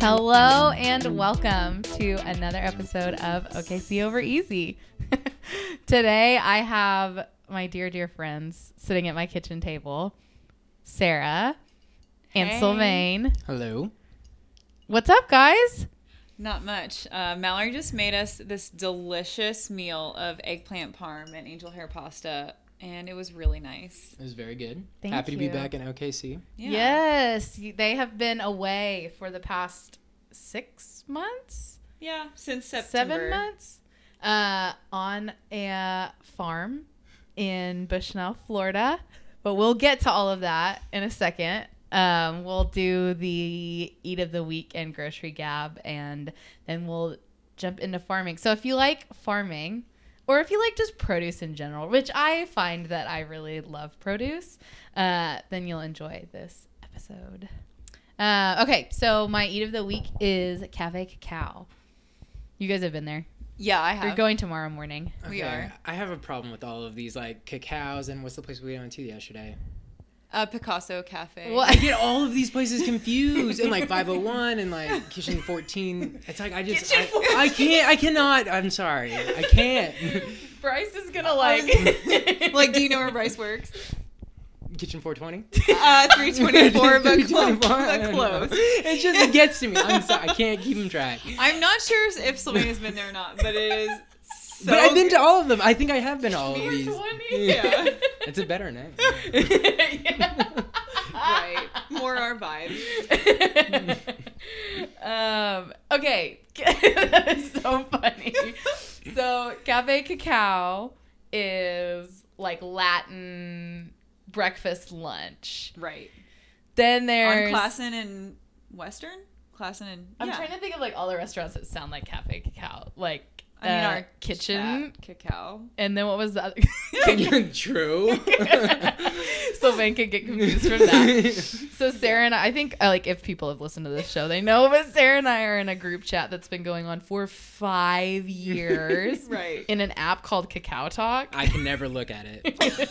Hello and welcome to another episode of OKC Over Easy. Today I have my dear friends sitting at my kitchen table, Sarah and Sylvain. Hello. What's up, guys? Not much. Mallory just made us this delicious meal of eggplant parm and angel hair pasta, and it was really nice. It was very good. Thank Happy to be you. back in OKC. Yeah. Yes, they have been away for the past 6 months? Yeah, since September. 7 months? On a farm in Bushnell, Florida. But we'll get to all of that in a second. We'll do the Eat of the Week and Grocery Gab, and then we'll jump into farming. So if you like farming, or if you like just produce in general, which I find that I really love produce, then you'll enjoy this episode. Okay, so my Eat of the Week is Cafe Cacao. You guys have been there. Yeah, I have. We're going tomorrow morning. We are. I have a problem with all of these, like, cacaos, and what's the place we went to yesterday? Picasso Cafe. What? I get all of these places confused, and, like, 501 and, like, Kitchen 14. It's like, I cannot. I'm sorry. I can't. Bryce is gonna like. Like, do you know where Bryce works? Kitchen 420? 324, but 324. close. It just gets to me. I'm sorry. I can't keep them track. I'm not sure if Sylvaina's been there or not, but it is so But I've been to all of them. I think I have been to all of these. 420? Yeah. It's a better name. Yeah. Right. More our vibe. Okay. That is so funny. So Cafe Cacao is like Latin breakfast lunch. Right. Then On there's Classen and Western? Classen and... I'm yeah. trying to think of like all the restaurants that sound like Cafe Cacao. Like I mean, our kitchen. chat, cacao. And then what was the other? True. Sylvain could get confused from that. So Sarah and I think like if people have listened to this show, they know, but Sarah and I are in a group chat that's been going on for 5 years. Right. In an app called Cacao Talk. I can never look at it.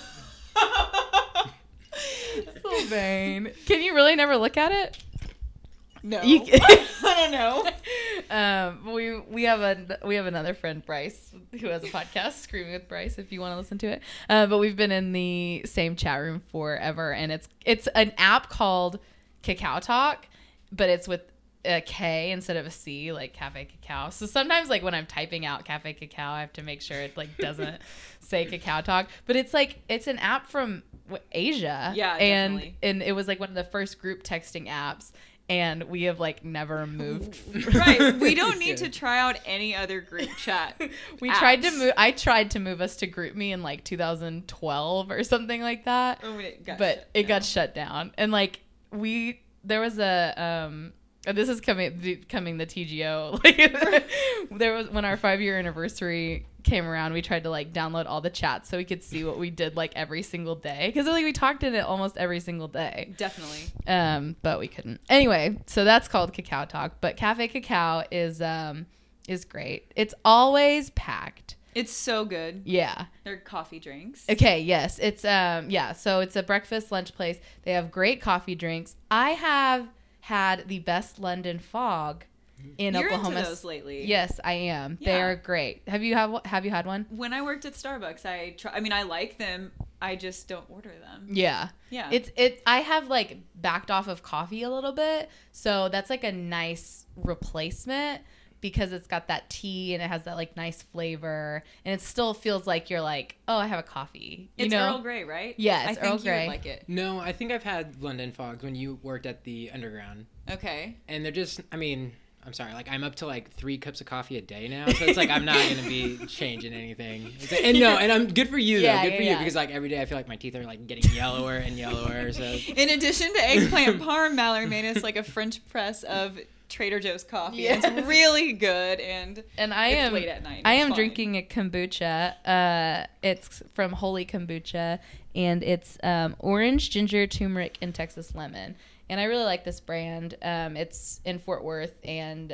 Sylvain. Can you really never look at it? No. You- I don't know. We have another friend, Bryce, who has a podcast, Screaming with Bryce, if you want to listen to it. But we've been in the same chat room forever, and it's an app called Cacao Talk, but it's with a K instead of a C, like Cafe Cacao. So sometimes, like when I'm typing out Cafe Cacao, I have to make sure it like doesn't say Cacao Talk. But it's an app from Asia, Yeah, definitely. and it was like one of the first group texting apps. And we have like never moved. Right. We don't need to try out any other group chat. I tried to move us to GroupMe in like 2012 or something like that. Oh, it Got shut down. And like there was a this is becoming the TGO. Like there was when our 5-year anniversary came around, we tried to like download all the chats so we could see what we did like every single day, because like we talked in it almost every single day. Definitely. But we couldn't. Anyway, so that's called Cacao Talk. But Cafe Cacao is great. It's always packed. It's so good. Yeah. They're coffee drinks. Okay, yes. It's so it's a breakfast lunch place. They have great coffee drinks. I have had the best London Fog in You're Oklahoma. into those lately. Yes, I am. Yeah. They are great. Have you had one? When I worked at Starbucks, I like them. I just don't order them. Yeah. Yeah. I have like backed off of coffee a little bit, so that's like a nice replacement because it's got that tea and it has that like nice flavor, and it still feels like you're like, oh, I have a coffee. It's Earl Grey, right? Yeah, it's I think Earl Grey. You would like it. No, I think I've had London Fogs when you worked at the Underground. Okay. And they're just, I mean, I'm sorry, like I'm up to like 3 cups of coffee a day now, so it's like I'm not gonna be changing anything. And I'm good for you though, good for you, because like every day I feel like my teeth are like getting yellower and yellower. So in addition to eggplant parm, Mallory made us like a French press of Trader Joe's coffee. Yeah. It's really good, and it's late at night. I am drinking a kombucha. It's from Holy Kombucha, and it's orange, ginger, turmeric, and Texas lemon. And I really like this brand. It's in Fort Worth, and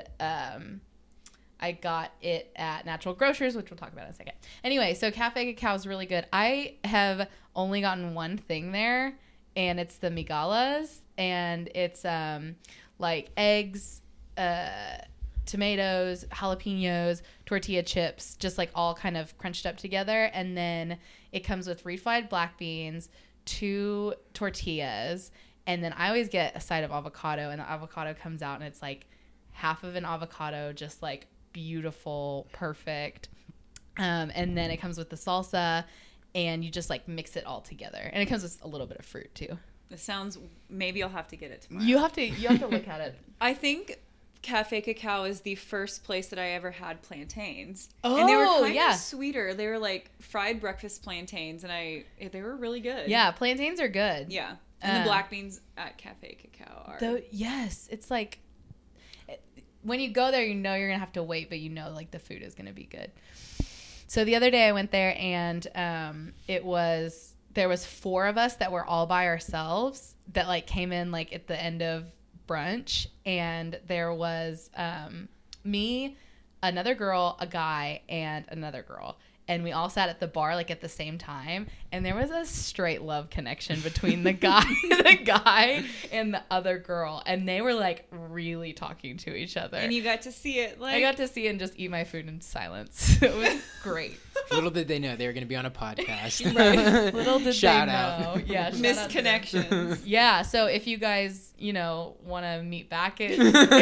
I got it at Natural Grocers, which we'll talk about in a second. Anyway, so Cafe Cacao is really good. I have only gotten one thing there, and it's the migalas, and it's like eggs tomatoes, jalapenos, tortilla chips, just like all kind of crunched up together. And then it comes with refried black beans, 2 tortillas, and then I always get a side of avocado, and the avocado comes out and it's like half of an avocado, just like beautiful, perfect. And then it comes with the salsa, and you just like mix it all together. And it comes with a little bit of fruit too. This sounds, maybe I'll have to get it tomorrow. You have to look at it. I think Cafe Cacao is the first place that I ever had plantains. Oh, and they were kind yeah. of sweeter. They were like fried breakfast plantains, and they were really good. Yeah, plantains are good. Yeah. And the black beans at Cafe Cacao are. Yes, it's like when you go there, you know you're going to have to wait, but you know like the food is going to be good. So the other day I went there, and there was 4 of us that were all by ourselves that like came in like at the end of brunch, and there was me, another girl, a guy, and another girl, and we all sat at the bar like at the same time, and there was a straight love connection between the guy and the other girl, and they were like really talking to each other. And you got to see it. Like, I got to see it and just eat my food in silence. It was great. Little did they know they were going to be on a podcast. Right. Little did Shout they out. know. Yeah, missed connections. Yeah, so if you guys, want to meet back at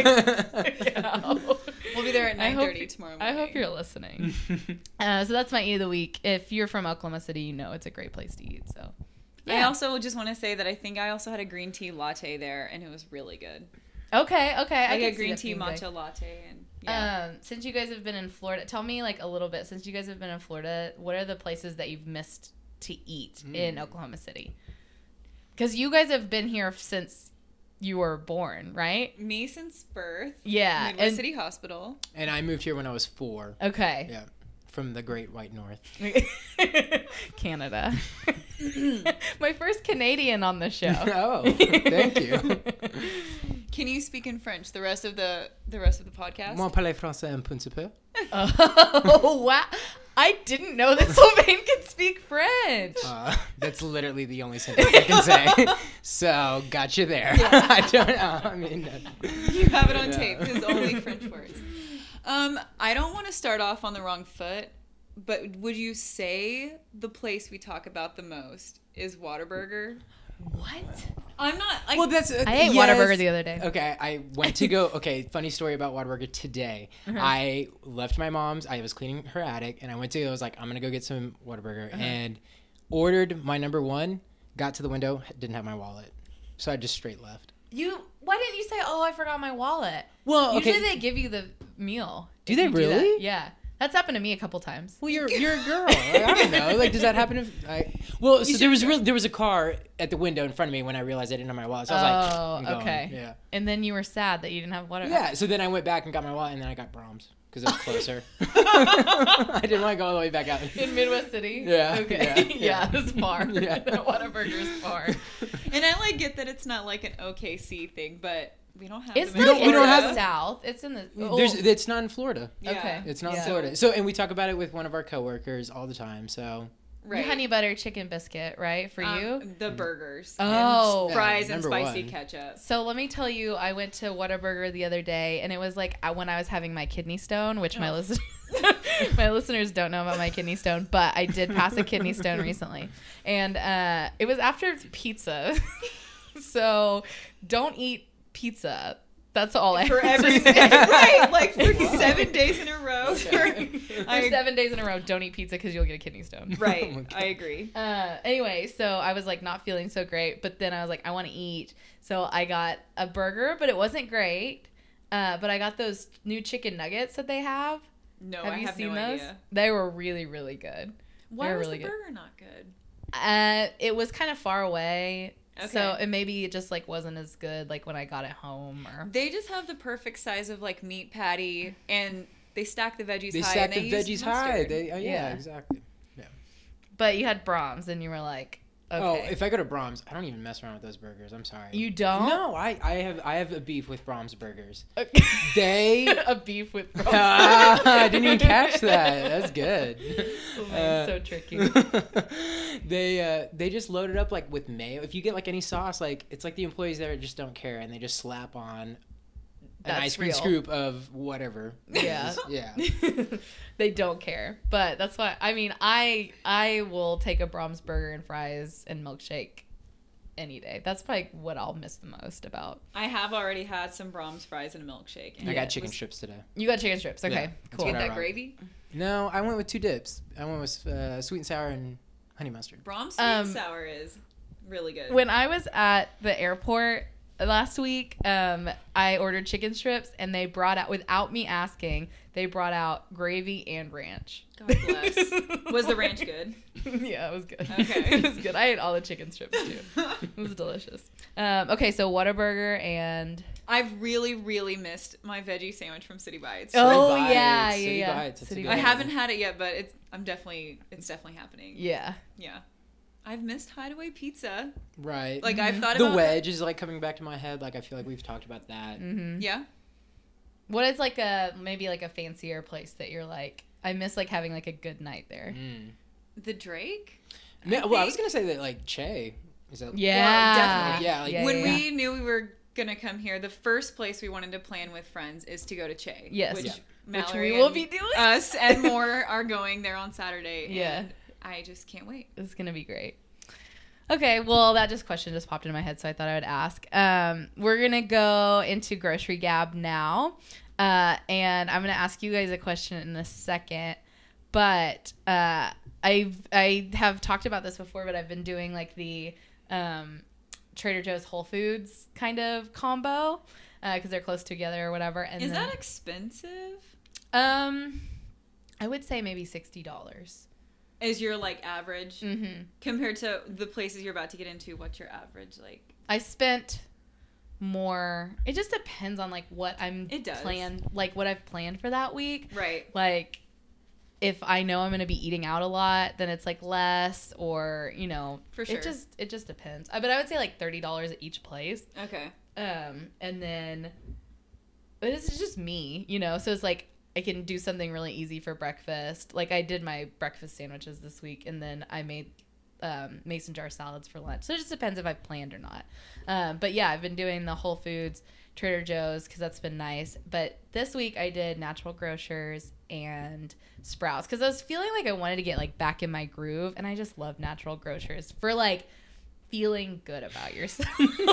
We'll be there at 9:30 tomorrow morning. I hope you're listening. So that's my eat of the week. If you're from Oklahoma City, you know it's a great place to eat. So I also just want to say that I think I also had a green tea latte there, and it was really good. Okay. Like I a can green see tea that matcha latte, and yeah. Since you guys have been in Florida, tell me like a little bit. Since you guys have been in Florida, what are the places that you've missed to eat in Oklahoma City? Because you guys have been here since you were born, right? Me since birth. Yeah. Midwest City Hospital. And I moved here when I was 4. Okay. Yeah. From the Great White North. Canada. My first Canadian on the show. Oh, thank you. Can you speak in French the rest of the podcast? Moi parler français un petit peu. Oh, wow. I didn't know that Sylvain could speak French. That's literally the only sentence I can say. So, got you there. Yeah. I don't know. I mean, you have it on tape. His only French words. I don't want to start off on the wrong foot, but would you say the place we talk about the most is Whataburger? What? I'm not. Like, well, that's. I ate Whataburger the other day. Okay, I went to go. Okay, funny story about Whataburger today. I left my mom's. I was cleaning her attic, and I went to. I was like, I'm gonna go get some Whataburger, and ordered my number 1. Got to the window, didn't have my wallet, so I just straight left. Why didn't you say, "Oh, I forgot my wallet"? Well, okay. Usually they give you the meal. Do they really? that. Yeah. That's happened to me a couple times. Well, you're a girl. I don't know. Like, does that happen if I? Well, so there was a car at the window in front of me when I realized I didn't have my wallet. So I was like, I'm going. Okay. Yeah. And then you were sad that you didn't have Whataburger. Yeah. So then I went back and got my wallet, and then I got Brahms because it was closer. I didn't want to go all the way back out. In Midwest City? Yeah. Okay. Yeah. It's far. Yeah. Whataburger's far. and I like get that it's not like an OKC thing, but we don't have. It's them not. in We don't Florida. have South. It's in the. It's not in Florida. Yeah. Okay. It's not in Yeah. Florida. So, and we talk about it with one of our coworkers all the time. So, The honey butter chicken biscuit, right? For you? The burgers. Oh. And fries and number spicy 1. ketchup. So let me tell you, I went to Whataburger the other day, and it was like when I was having my kidney stone, which my listeners don't know about my kidney stone, but I did pass a kidney stone recently, and it was after pizza. So don't eat pizza. That's all I For have to every say. right, like for 7 days in a row. For 7 days in a row, don't eat pizza because you'll get a kidney stone. Right, Oh my God. I agree. Anyway, so I was like not feeling so great, but then I was like, I want to eat. So I got a burger, but it wasn't great. But I got those new chicken nuggets that they have. No, Have I you have seen no those? idea. They were really, really good. Why They're was really the good. burger not good? It was kind of far away. Okay. So and maybe it just like wasn't as good like when I got it home or They just have the perfect size of like meat patty, and they stack the veggies they high. stack and the they veggies use high. mustard. Yeah, Yeah. exactly. But you had Brahms and you were like, okay. Oh, if I go to Brahms, I don't even mess around with those burgers. I'm sorry. You don't? No, I have a beef with Brahms burgers. Okay. They a beef with Brahms. I didn't even catch that. That's good. So tricky. They just load it up like with mayo. If you get like any sauce, like it's like the employees there just don't care and they just slap on That's ice cream real. scoop of whatever. Yeah. Yeah. They don't care. But that's why, I mean, I will take a Brahms burger and fries and milkshake any day. That's probably what I'll miss the most about. I have already had some Brahms fries and a milkshake. And I it got chicken was- strips today. You got chicken strips. Okay, Yeah, that's cool. Get what I that rock. gravy? No, I went with 2 dips. I went with sweet and sour and honey mustard. Brahms sweet and sour is really good. When I was at the airport last week, I ordered chicken strips, and they brought out, without me asking, they brought out gravy and ranch. God bless. Was the ranch good? Yeah, it was good. Okay. It was good. I ate all the chicken strips too. It was delicious. Okay, so Whataburger and I've really, really missed my veggie sandwich from City Bites. oh Bites, yeah, City yeah. Bites, that's a City good I one. Bites. haven't had it yet, but it's definitely happening. Yeah. Yeah. I've missed Hideaway Pizza. Right. Like I've thought the about wedge is like coming back to my head. Like I feel like we've talked about that. Mm-hmm. Yeah. What is like maybe like a fancier place that you're like, I miss like having like a good night there. Mm. The Drake? No, well, I was gonna say that like Che is that. Yeah. definitely. Yeah, like, When yeah. we knew we were gonna come here, the first place we wanted to plan with friends is to go to Che. Yes. Which Yeah. Mallory we will and be doing. us and more are going there on Saturday. Yeah. And I just can't wait. It's gonna be great. Okay, well that question just popped into my head, so I thought I would ask. We're gonna go into Grocery Gab now, and I'm gonna ask you guys a question in a second. But I have talked about this before, but I've been doing like the Trader Joe's Whole Foods kind of combo because they're close together or whatever. And Is then, that expensive? I would say maybe $60. Is your like average Mm-hmm. compared to the places you're about to get into? What's your average like? I spent more. It just depends on like what I'm It does. what I've planned for that week. Right. Like if I know I'm going to be eating out a lot, then it's like less, or For sure. It just depends. But I would say like $30 at each place. Okay. And then but it's just me, so it's like I can do something really easy for breakfast. Like I did my breakfast sandwiches this week, and then I made mason jar salads for lunch. So it just depends if I've planned or not. But yeah, I've been doing the Whole Foods, Trader Joe's, because that's been nice. But this week I did Natural Grocers and Sprouts because I was feeling like I wanted to get like back in my groove, and I just love Natural Grocers for like feeling good about yourself.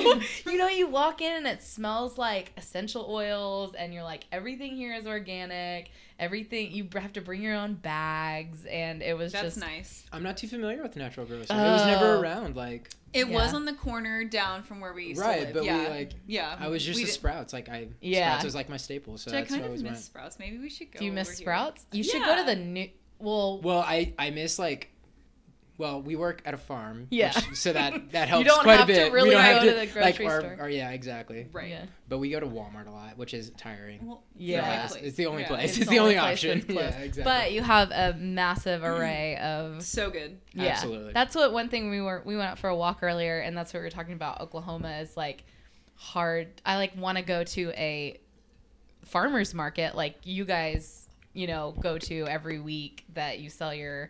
You walk in and it smells like essential oils, and you're like, everything here is organic. Everything, you have to bring your own bags, and it was That's just nice. I'm not too familiar with Natural Grocer. It was never around. Like It Yeah. was on the corner down from where we used to right, live. but yeah. we like. Yeah. I was just We a did- Sprouts. Like Sprouts was like my staple. So Which I that's kind what I of always miss went. Sprouts. Maybe we should go. Do you miss over here. Sprouts? You should go to Yeah. the new. Well, Well, I miss like. Well, we work at a farm. Yeah. So that helps don't quite have a to bit. really we don't go have to to the grocery like store. yeah, exactly. Right. yeah. But we go to Walmart a lot, which is tiring. Well, Yeah. it's the only It's the only Yeah. place. It's It's the the only only place option. that's close. Yeah, exactly. But you have a massive array of. So good. Yeah, Absolutely. That's what one thing we went out for a walk earlier, and that's what we were talking about. Oklahoma is like hard. I like want to go to a farmer's market like you guys, go to every week that you sell your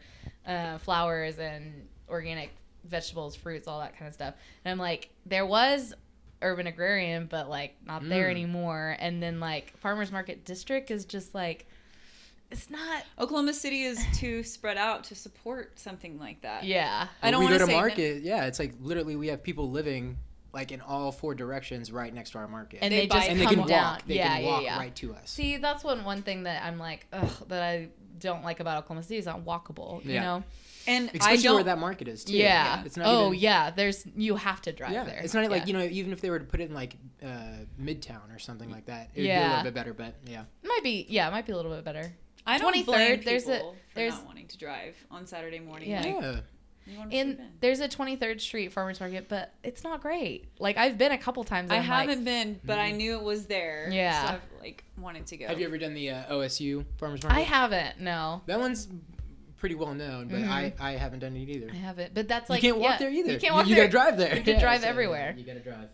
flowers and organic vegetables, fruits, all that kind of stuff. And I'm like, there was Urban Agrarian, but like not there anymore. And then like Farmers Market District is just like, it's not. Oklahoma City is too spread out to support something like that. Yeah. I don't we want go to to say market. Yeah, it's like literally we have people living like in all 4 directions right next to our market. And They they buy just it. And they come can down. walk. They yeah, can walk yeah. right to us. See, that's one thing that I'm like, ugh, that I don't like about Oklahoma City is not walkable. You Yeah. know? And Especially I where don't. that market is too. Yeah. It's not Oh even, yeah. You have to drive yeah. there. It's not like Yeah. even if they were to put it in like Midtown or something like that, it would be a Yeah. little bit better. But yeah, It might be a little bit better. I don't 23rd, blame people there's for not wanting to drive on Saturday morning. Yeah. Like, yeah. you want to And sleep in. there's a 23rd Street Farmers Market, but it's not great. Like I've been a couple times. And I I'm like, haven't been, but I knew it was there. Yeah. So I've like wanted to go. Have you ever done the OSU farmers market? I haven't. No, That one's pretty well known, but I haven't done it either. I haven't. But that's like you can't walk yeah, there either. You can't walk You there. gotta drive there. You have to drive everywhere. You gotta drive.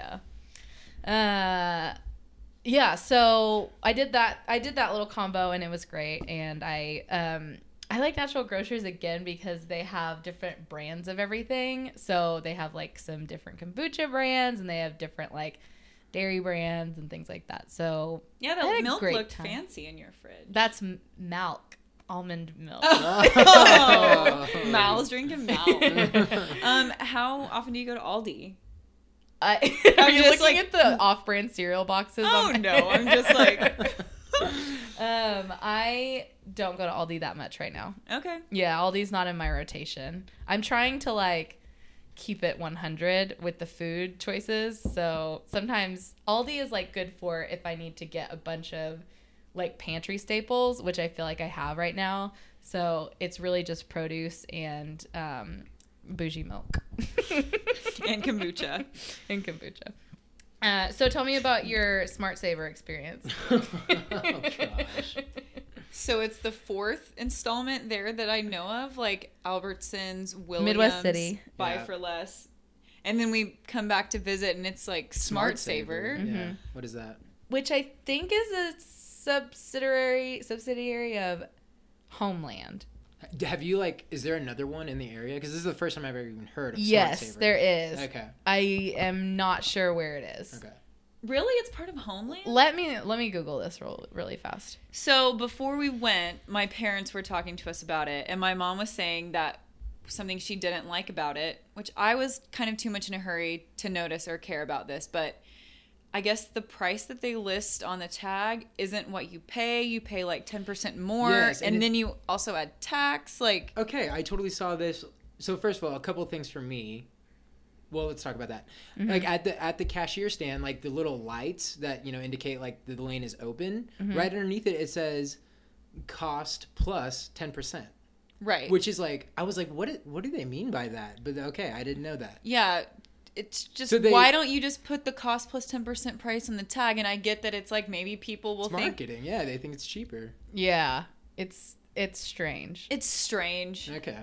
Yeah. Yeah, so I did that little combo and it was great, and I like Natural Grocers again because they have different brands of everything. So they have like some different kombucha brands, and they have different like dairy brands and things like that. So yeah, I had the a milk great looked time. fancy in your fridge. That's milk, almond milk. Oh, Mal's drinking milk. How often do you go to Aldi? Are I'm you just looking like- at the off-brand cereal boxes? Oh no, I'm just like, I don't go to Aldi that much right now. okay. Yeah, Aldi's not in my rotation. I'm trying to like keep it 100 with the food choices. So sometimes Aldi is like good for if I need to get a bunch of like pantry staples, which I feel like I have right now. So it's really just produce and bougie milk And kombucha. and kombucha. So tell me about your Smart Saver experience. Oh gosh. So it's the 4th installment there that I know of, like Albertsons, Williams, Midwest City. Buy Yeah. for Less. And then we come back to visit and it's like Smart Saver. Mm-hmm. Yeah. What is that? Which I think is a subsidiary of Homeland. Have you like? Is there another one in the area? Because this is the first time I've ever even heard of. Yes, Smart Saver. there is. Okay. I am not sure where it is. Okay. Really? It's part of Homeland? Let me Google this really fast. So before we went, my parents were talking to us about it, and my mom was saying that something she didn't like about it, which I was kind of too much in a hurry to notice or care about this, but I guess the price that they list on the tag isn't what you pay. You pay like 10% more, Yes, and and then you also add tax. Like, Okay, I totally saw this. So first of all, a couple of things for me. Well, let's talk about that. Mm-hmm. Like at the cashier stand, like the little lights that indicate like the lane is open. Mm-hmm. Right underneath it, it says cost plus 10%. right. Which is like, I was like, what do they mean by that? But okay, I didn't know that. Yeah, it's just, So why don't you just put the cost plus 10% price on the tag? And I get that it's like maybe people will It's think marketing. Yeah, they think it's cheaper. Yeah, it's strange. it's strange. Okay.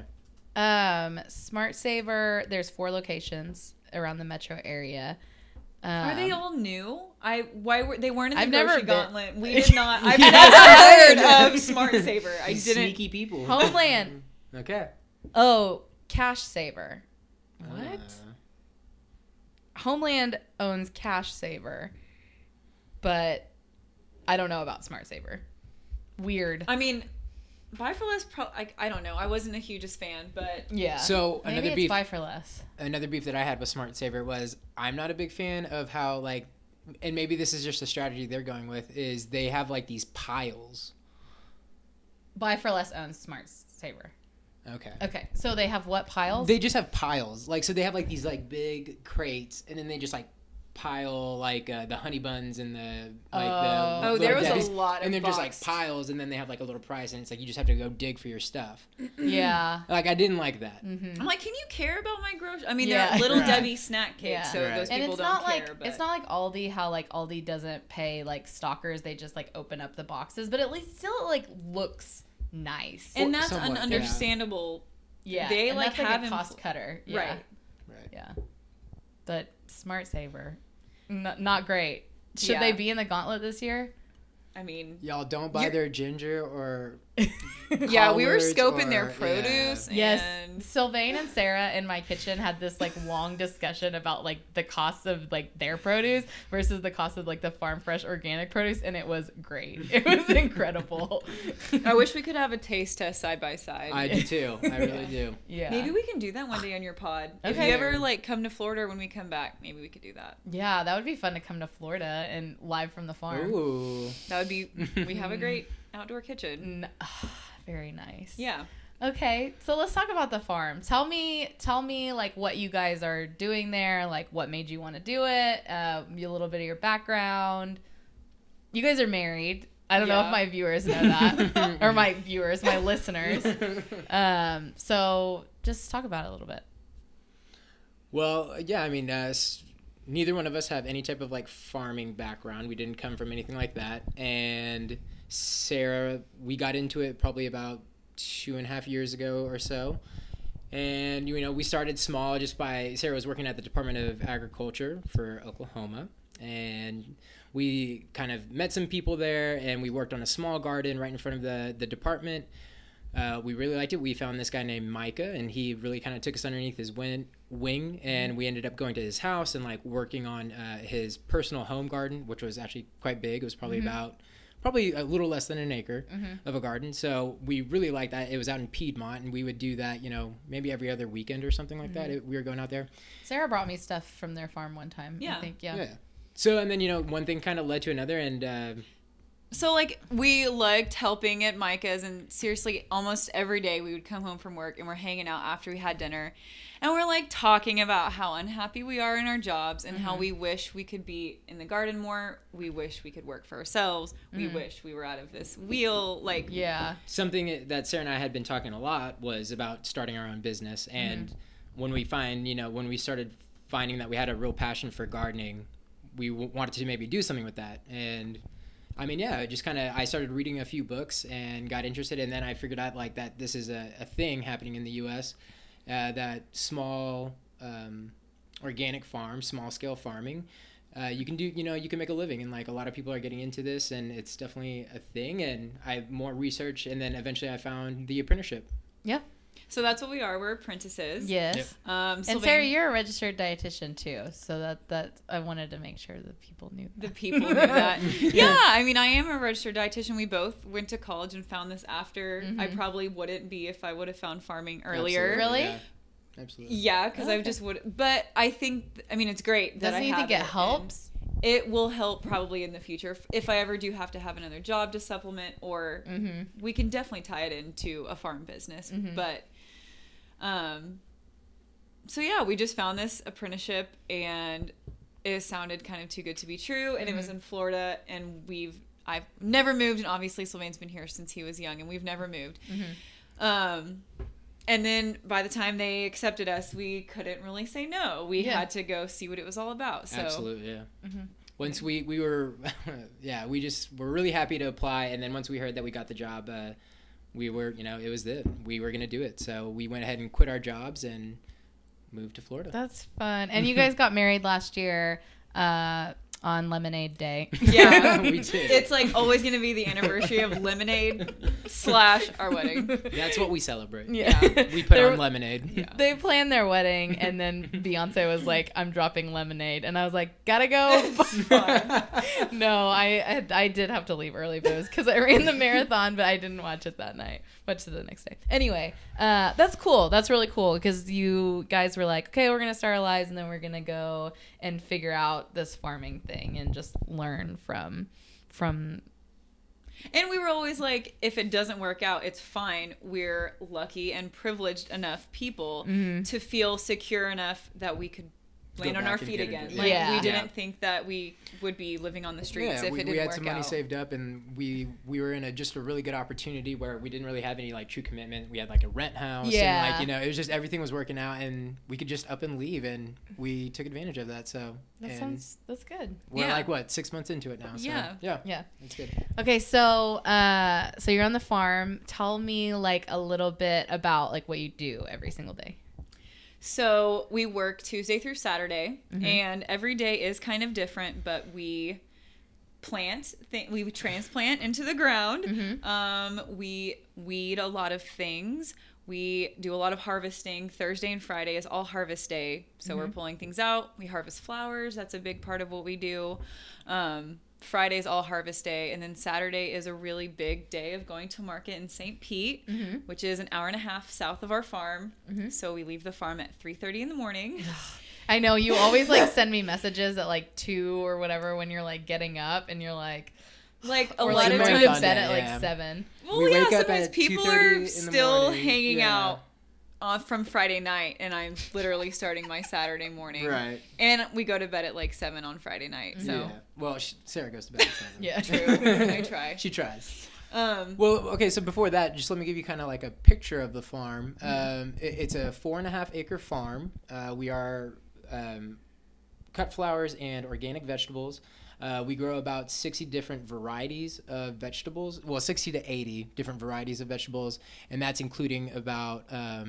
Smart Saver. There's 4 locations around the metro area. Are they all new? Why were they weren't in the I've never grocery been- gauntlet? We did not. I've never heard of Smart Saver. I These didn't. Sneaky people. Homeland? Okay. Oh, Cash Saver. What? Uh, Homeland owns Cash Saver, but I don't know about Smart Saver. Weird. I mean, Buy for Less. I don't know. I wasn't the hugest fan, but Yeah. So maybe another it's beef. Buy for Less. Another beef that I had with Smart Saver was I'm not a big fan of how like, and maybe this is just a strategy they're going with, is they have like these piles. Buy for Less owns Smart Saver. Okay. Okay, so they have what piles? They just have piles. Like, so they have like these like big crates, and then they just like pile like the honey buns and the like Oh. the there was Debbie's, a lot of and they're just like boxed. piles, and then they have like a little price, and it's like you just have to go dig for your stuff. Yeah. Like I didn't like that. Mm-hmm. I'm like, can you care about my groceries? I mean, Yeah. they're little Right. Debbie snack cakes, Yeah. so Right. those And people it's don't not care. like but it's not like Aldi, how like Aldi doesn't pay like stalkers, they just like open up the boxes, but at least still it like looks nice. and that's somewhat, an yeah. understandable. yeah, they, and like, that's, have a cost cutter. Yeah. Right. Right. Yeah. But Smart Saver, not great. Should Yeah. they be in the gauntlet this year? I mean, Y'all don't buy You're- their ginger or yeah, we were collards scoping their or- produce. Yes, And Sylvain and Sarah in my kitchen had this like long discussion about like the costs of like their produce versus the cost of like the farm fresh organic produce, and it was great. It was incredible. I wish we could have a taste test side by side. I do too. I really do. Yeah. Maybe we can do that one day on your pod. If Okay. you ever like come to Florida when we come back, maybe we could do that. Yeah, that would be fun to come to Florida and live from the farm. Ooh. That would be. We have a great outdoor kitchen. Very nice. Yeah. Okay, so let's talk about the farm. Tell me like what you guys are doing there, like what made you want to do it, a little bit of your background. You guys are married. I don't know if Yeah. my viewers know that, or my listeners. So just talk about it a little bit. Well, yeah, I mean, neither one of us have any type of like farming background. We didn't come from anything like that. And Sarah, we got into it probably about 2.5 years ago or so. And, we started small Sarah was working at the Department of Agriculture for Oklahoma. And we kind of met some people there, and we worked on a small garden right in front of the department. We really liked it. We found this guy named Micah, and he really kind of took us underneath his wing wing, and we ended up going to his house and like working on his personal home garden, which was actually quite big. It was probably probably a little less than an acre of a garden. So we really liked that. It was out in Piedmont, and we would do that, you know, maybe every other weekend or something like that. We were going out there. Sarah brought me stuff from their farm one time. Yeah. I think. Yeah. So, and then, you know, one thing kind of led to another, and so like we liked helping at Micah's, and seriously almost every day we would come home from work and we're hanging out after we had dinner, and we're like talking about how unhappy we are in our jobs and how we wish we could be in the garden more. We wish we could work for ourselves. We wish we were out of this wheel. Like, something that Sarah and I had been talking a lot was about starting our own business. And when we started finding that we had a real passion for gardening, we wanted to maybe do something with that. And I mean, just kind of, I started reading a few books and got interested, and then I figured out like that this is a thing happening in the U.S., that small organic farm, small scale farming, you can do, you know, you can make a living, and like a lot of people are getting into this, and it's definitely a thing. And I more research, and then eventually I found the apprenticeship. Yeah. So that's what we are. We're apprentices. Yes. Yep. And Sarah, you're a registered dietitian too, so that I wanted to make sure that people knew that. The people knew that. Yeah, I mean, I am a registered dietitian. We both went to college and found this after. I probably wouldn't be if I would have found farming earlier. Really? Yeah. Absolutely. Yeah, because I just would. But I think, I mean, it's great that Doesn't you think it helps? It will help probably in the future if I ever do have to have another job to supplement, or we can definitely tie it into a farm business. But so yeah, we just found this apprenticeship, and it sounded kind of too good to be true, and it was in Florida, and I've never moved, and obviously Sylvain's been here since he was young, and we've never moved. And then by the time they accepted us, we couldn't really say no. We had to go see what it was all about. So Absolutely, yeah. Once we were, we just were really happy to apply, and then once we heard that we got the job, we were, you know, it was we were going to do it. So we went ahead and quit our jobs and moved to Florida. That's fun. And you guys got married last year on Lemonade Day. Yeah, we did. It's like always going to be the anniversary of Lemonade / our wedding. That's what we celebrate. Yeah. We put on lemonade. Yeah. They planned their wedding, and then Beyonce was like, I'm dropping Lemonade. And I was like, gotta go. No, I did have to leave early, but it was because I ran the marathon, but I didn't watch it that night. Watched it the next day. Anyway, that's cool. That's really cool, because you guys were like, okay, we're going to start our lives, and then we're going to go and figure out this farming thing and just learn from. And we were always like, if it doesn't work out, it's fine. We're lucky and privileged enough people to feel secure enough that we could land on our feet again. Like, we didn't think that we would be living on the streets if it didn't work out. We had some money saved up, and we were in just a really good opportunity where we didn't really have any like true commitment. We had like a rent house, and like, you know, it was just, everything was working out, and we could just up and leave, and we took advantage of that. So that's good. We're like, what, 6 months into it now. So, yeah, it's good. Okay, so so you're on the farm. Tell me like a little bit about like what you do every single day. So we work Tuesday through Saturday, and every day is kind of different, but we we transplant into the ground. We weed a lot of things. We do a lot of harvesting. Thursday and Friday is all harvest day. So we're pulling things out. We harvest flowers. That's a big part of what we do. Friday's all harvest day, and then Saturday is a really big day of going to market in St. Pete, which is an hour and a half south of our farm. So we leave the farm at 3:30 in the morning. I know you always like send me messages at like 2 or whatever when you're like getting up, and you're like a or lot like of going times to bed at like 7. Well, we wake up sometimes at people 2:30 are in the still morning. hanging out from Friday night, and I'm literally starting my Saturday morning. Right. And we go to bed at like 7 on Friday night. So well, Sarah goes to bed at 7. Yeah, true. I try. She tries. Well, okay, so before that, just let me give you kind of like a picture of the farm. It's a 4.5 acre farm. We are cut flowers and organic vegetables. We grow about 60 different varieties of vegetables. Well, 60 to 80 different varieties of vegetables, and that's including about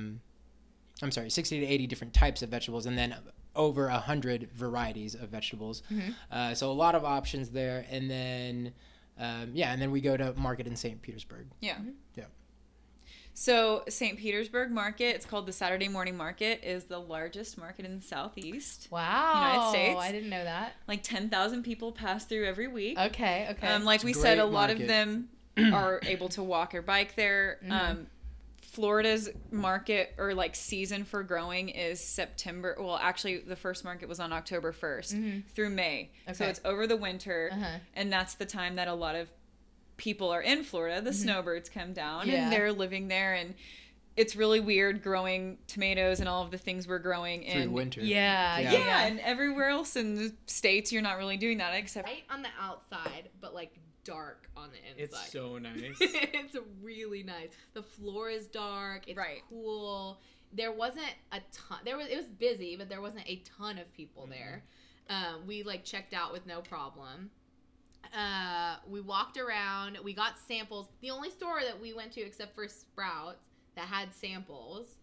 60 to 80 different types of vegetables, and then over 100 varieties of vegetables. So a lot of options there, and then and then we go to market in St. Petersburg. Yeah. So St. Petersburg Market, it's called the Saturday Morning Market, is the largest market in the Southeast. Wow. United States. I didn't know that. Like 10,000 people pass through every week. Okay. Like we said, a lot of them are able to walk or bike there. Mm-hmm. Florida's market or like season for growing is September. Well, actually, the first market was on October 1st through May. Okay. So it's over the winter, and that's the time that a lot of people are in Florida. The snowbirds come down, and they're living there, and it's really weird growing tomatoes and all of the things we're growing in through winter. Yeah, and everywhere else in the States, you're not really doing that except right on the outside, but like dark on the inside. It's so nice. It's really nice. The floor is dark. It's cool. There wasn't a ton. It was busy, but there wasn't a ton of people there. We like checked out with no problem. We walked around. We got samples. The only store that we went to, except for Sprouts, that had samples.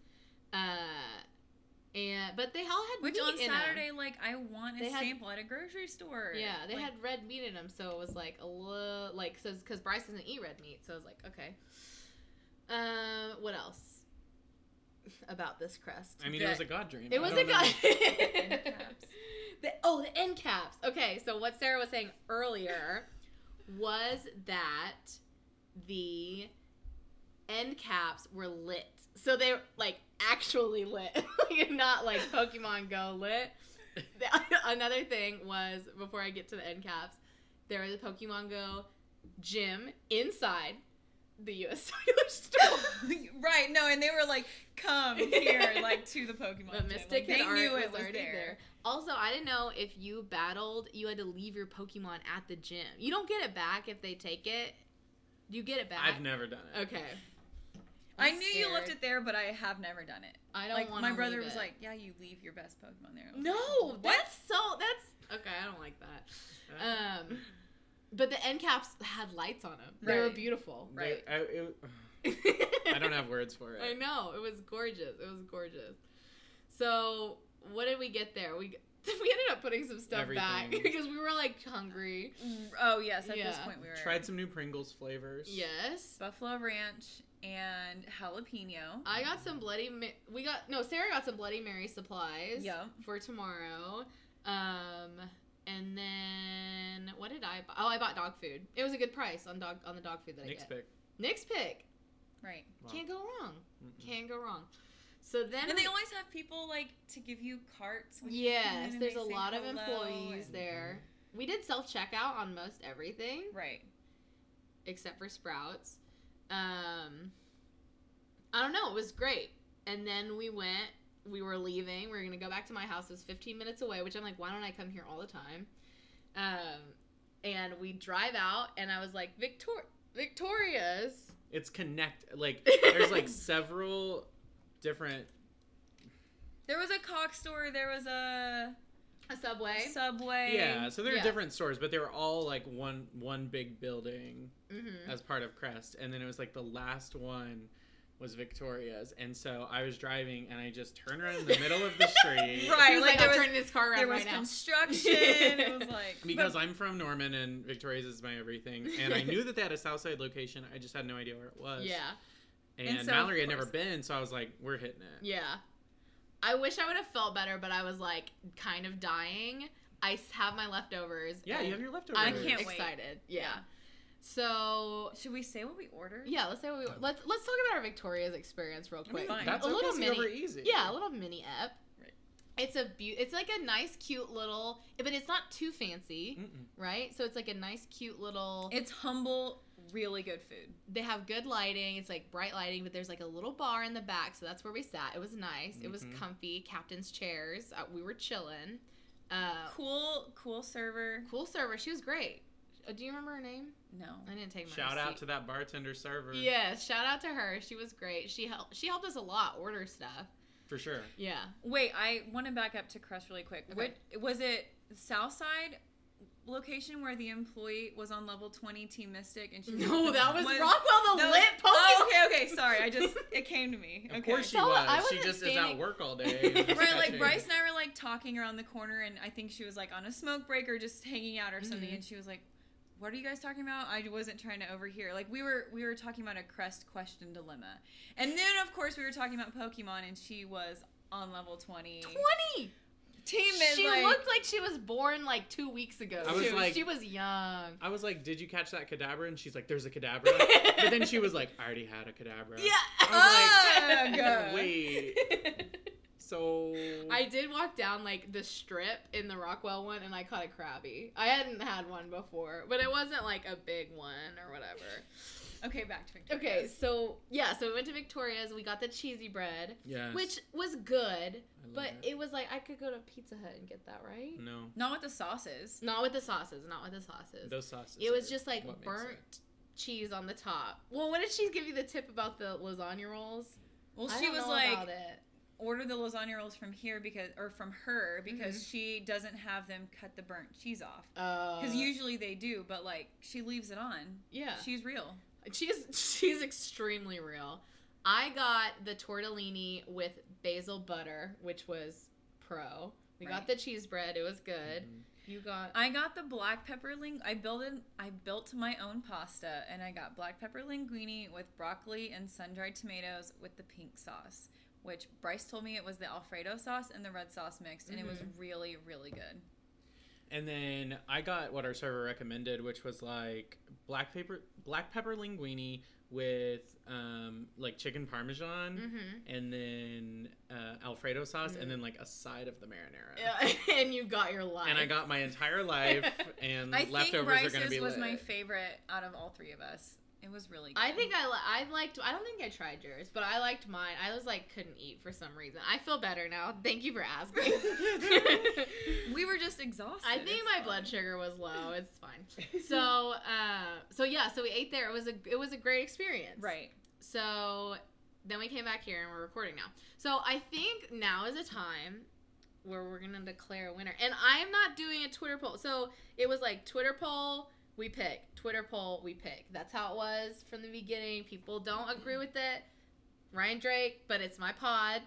But they all had which meat on in Saturday, them. like I want a sample at a grocery store. Yeah, they had red meat in them, so it was like a little like because Bryce doesn't eat red meat, so I was like, okay. What else about this crest? I mean, it was a god dream. It was a god. The end caps. Okay, so what Sarah was saying earlier was that the end caps were lit. So they were like actually lit, like not like Pokemon Go lit. Another thing was, before I get to the end caps, there was a Pokemon Go gym inside the U.S. Cellular store. Right, no, and they were like, come here, like to the Pokemon but gym. Mystic Like, and Art knew was it was already there. Also, I didn't know if you battled, you had to leave your Pokemon at the gym. You don't get it back if they take it. Do you get it back? I've never done it. Okay. I knew you left it there, but I have never done it. I don't like want my brother leave was it. like, "Yeah, you leave your best Pokemon there." No, that's okay. I don't like that. But the end caps had lights on them. They were beautiful. Right. I don't have words for it. I know, it was gorgeous. So what did we get there? We ended up putting some stuff back because we were like hungry. Oh yes, at this point we were tried some new Pringles flavors. Yes, Buffalo Ranch and jalapeno. I got some Sarah got some Bloody Mary supplies. For tomorrow. And then what did I buy? Oh, I bought dog food. It was a good price on the dog food that I get. Nick's Pick. Right. Wow. Can't go wrong. Can't go wrong. So then, and they always have people like to give you carts. Yes, there's a lot of employees there. We did self-checkout on most everything. Right. Except for Sprouts. I don't know. It was great. And then we were leaving. We were going to go back to my house. It was 15 minutes away, which I'm like, why don't I come here all the time? And we drive out, and I was like, Victoria's. It's there's like several different. There was a Cox store. There was a Subway. Yeah, so there are different stores, but they were all like one big building as part of Crest. And then it was like the last one was Victoria's. And so I was driving and I just turned around in the middle of the street. Right, like I'm turning this car around right now. There was construction. It was like... Because I'm from Norman and Victoria's is my everything. And I knew that they had a Southside location. I just had no idea where it was. Yeah. And so, Mallory had never been, so I was like, we're hitting it. Yeah. I wish I would have felt better, but I was like kind of dying. I have my leftovers. Yeah, you have your leftovers. I'm excited. Yeah. So should we say what we ordered? Yeah, let's say what we let's talk about our Victoria's experience real quick. I mean, that's a little easy. Yeah, a little mini ep. Right. It's like a nice, cute little, but it's not too fancy, right? So it's like a nice, cute little. It's humble, really good food. They have good lighting. It's like bright lighting, but there's like a little bar in the back, so that's where we sat. It was nice. It was comfy. Captain's chairs. We were chilling. Cool server. Cool server. She was great. Do you remember her name? No, I didn't take my Shout out to that bartender server. Yes, shout out to her. She was great. She helped us a lot order stuff. For sure. Yeah. Wait, I want to back up to Crest really quick. Okay. Was it Southside location where the employee was on level 20 Team Mystic and she No, that was Rockwell the lit Pokemon. Oh, okay, sorry. it came to me. Okay. Of course she was. She just is at work all day. Right, like Bryce and I were like talking around the corner and I think she was like on a smoke break or just hanging out or something and she was like, what are you guys talking about? I wasn't trying to overhear. Like, we were talking about a Crest question dilemma. And then, of course, we were talking about Pokemon, and she was on level 20. 20! Team She looked like she was born like 2 weeks ago. She was young. I was like, did you catch that Kadabra? And she's like, there's a Kadabra. But then she was like, I already had a Kadabra. Yeah. I was like, wait. So I did walk down like the strip in the Rockwell one, and I caught a Krabby. I hadn't had one before, but it wasn't like a big one or whatever. Okay, back to Victoria's. Okay, so we went to Victoria's. We got the cheesy bread, yes. which was good, but it. it was like I could go to Pizza Hut and get that, right? No. Not with the sauces. Not with the sauces. Those sauces. It was just like burnt cheese on the top. Well, what did she give you the tip about the lasagna rolls? Well, she was like, order the lasagna rolls from here from her because she doesn't have them cut the burnt cheese off. Because usually they do, but like she leaves it on. Yeah, she's real. She's extremely real. I got the tortellini with basil butter, which was pro. We got the cheese bread. It was good. I got the black pepper I built my own pasta, and I got black pepper linguine with broccoli and sun-dried tomatoes with the pink sauce, which Bryce told me it was the Alfredo sauce and the red sauce mixed, and it was really, really good. And then I got what our server recommended, which was like black pepper linguine with like chicken parmesan, and then Alfredo sauce, and then like a side of the marinara. Yeah, and you got your life. And I got my entire life, and I leftovers think are going to be was lit. my favorite out of all three of us. It was really good. I think I liked. I don't think I tried yours, but I liked mine. I was like couldn't eat for some reason. I feel better now. Thank you for asking. We were just exhausted. I think my blood sugar was low. It's fine. So we ate there. It was a great experience. Right. So then we came back here and we're recording now. So I think now is a time where we're gonna declare a winner. And I'm not doing a Twitter poll. So it was like Twitter poll. We pick. Twitter poll, we pick. That's how it was from the beginning. People don't agree with it. Ryan Drake, but it's my pod.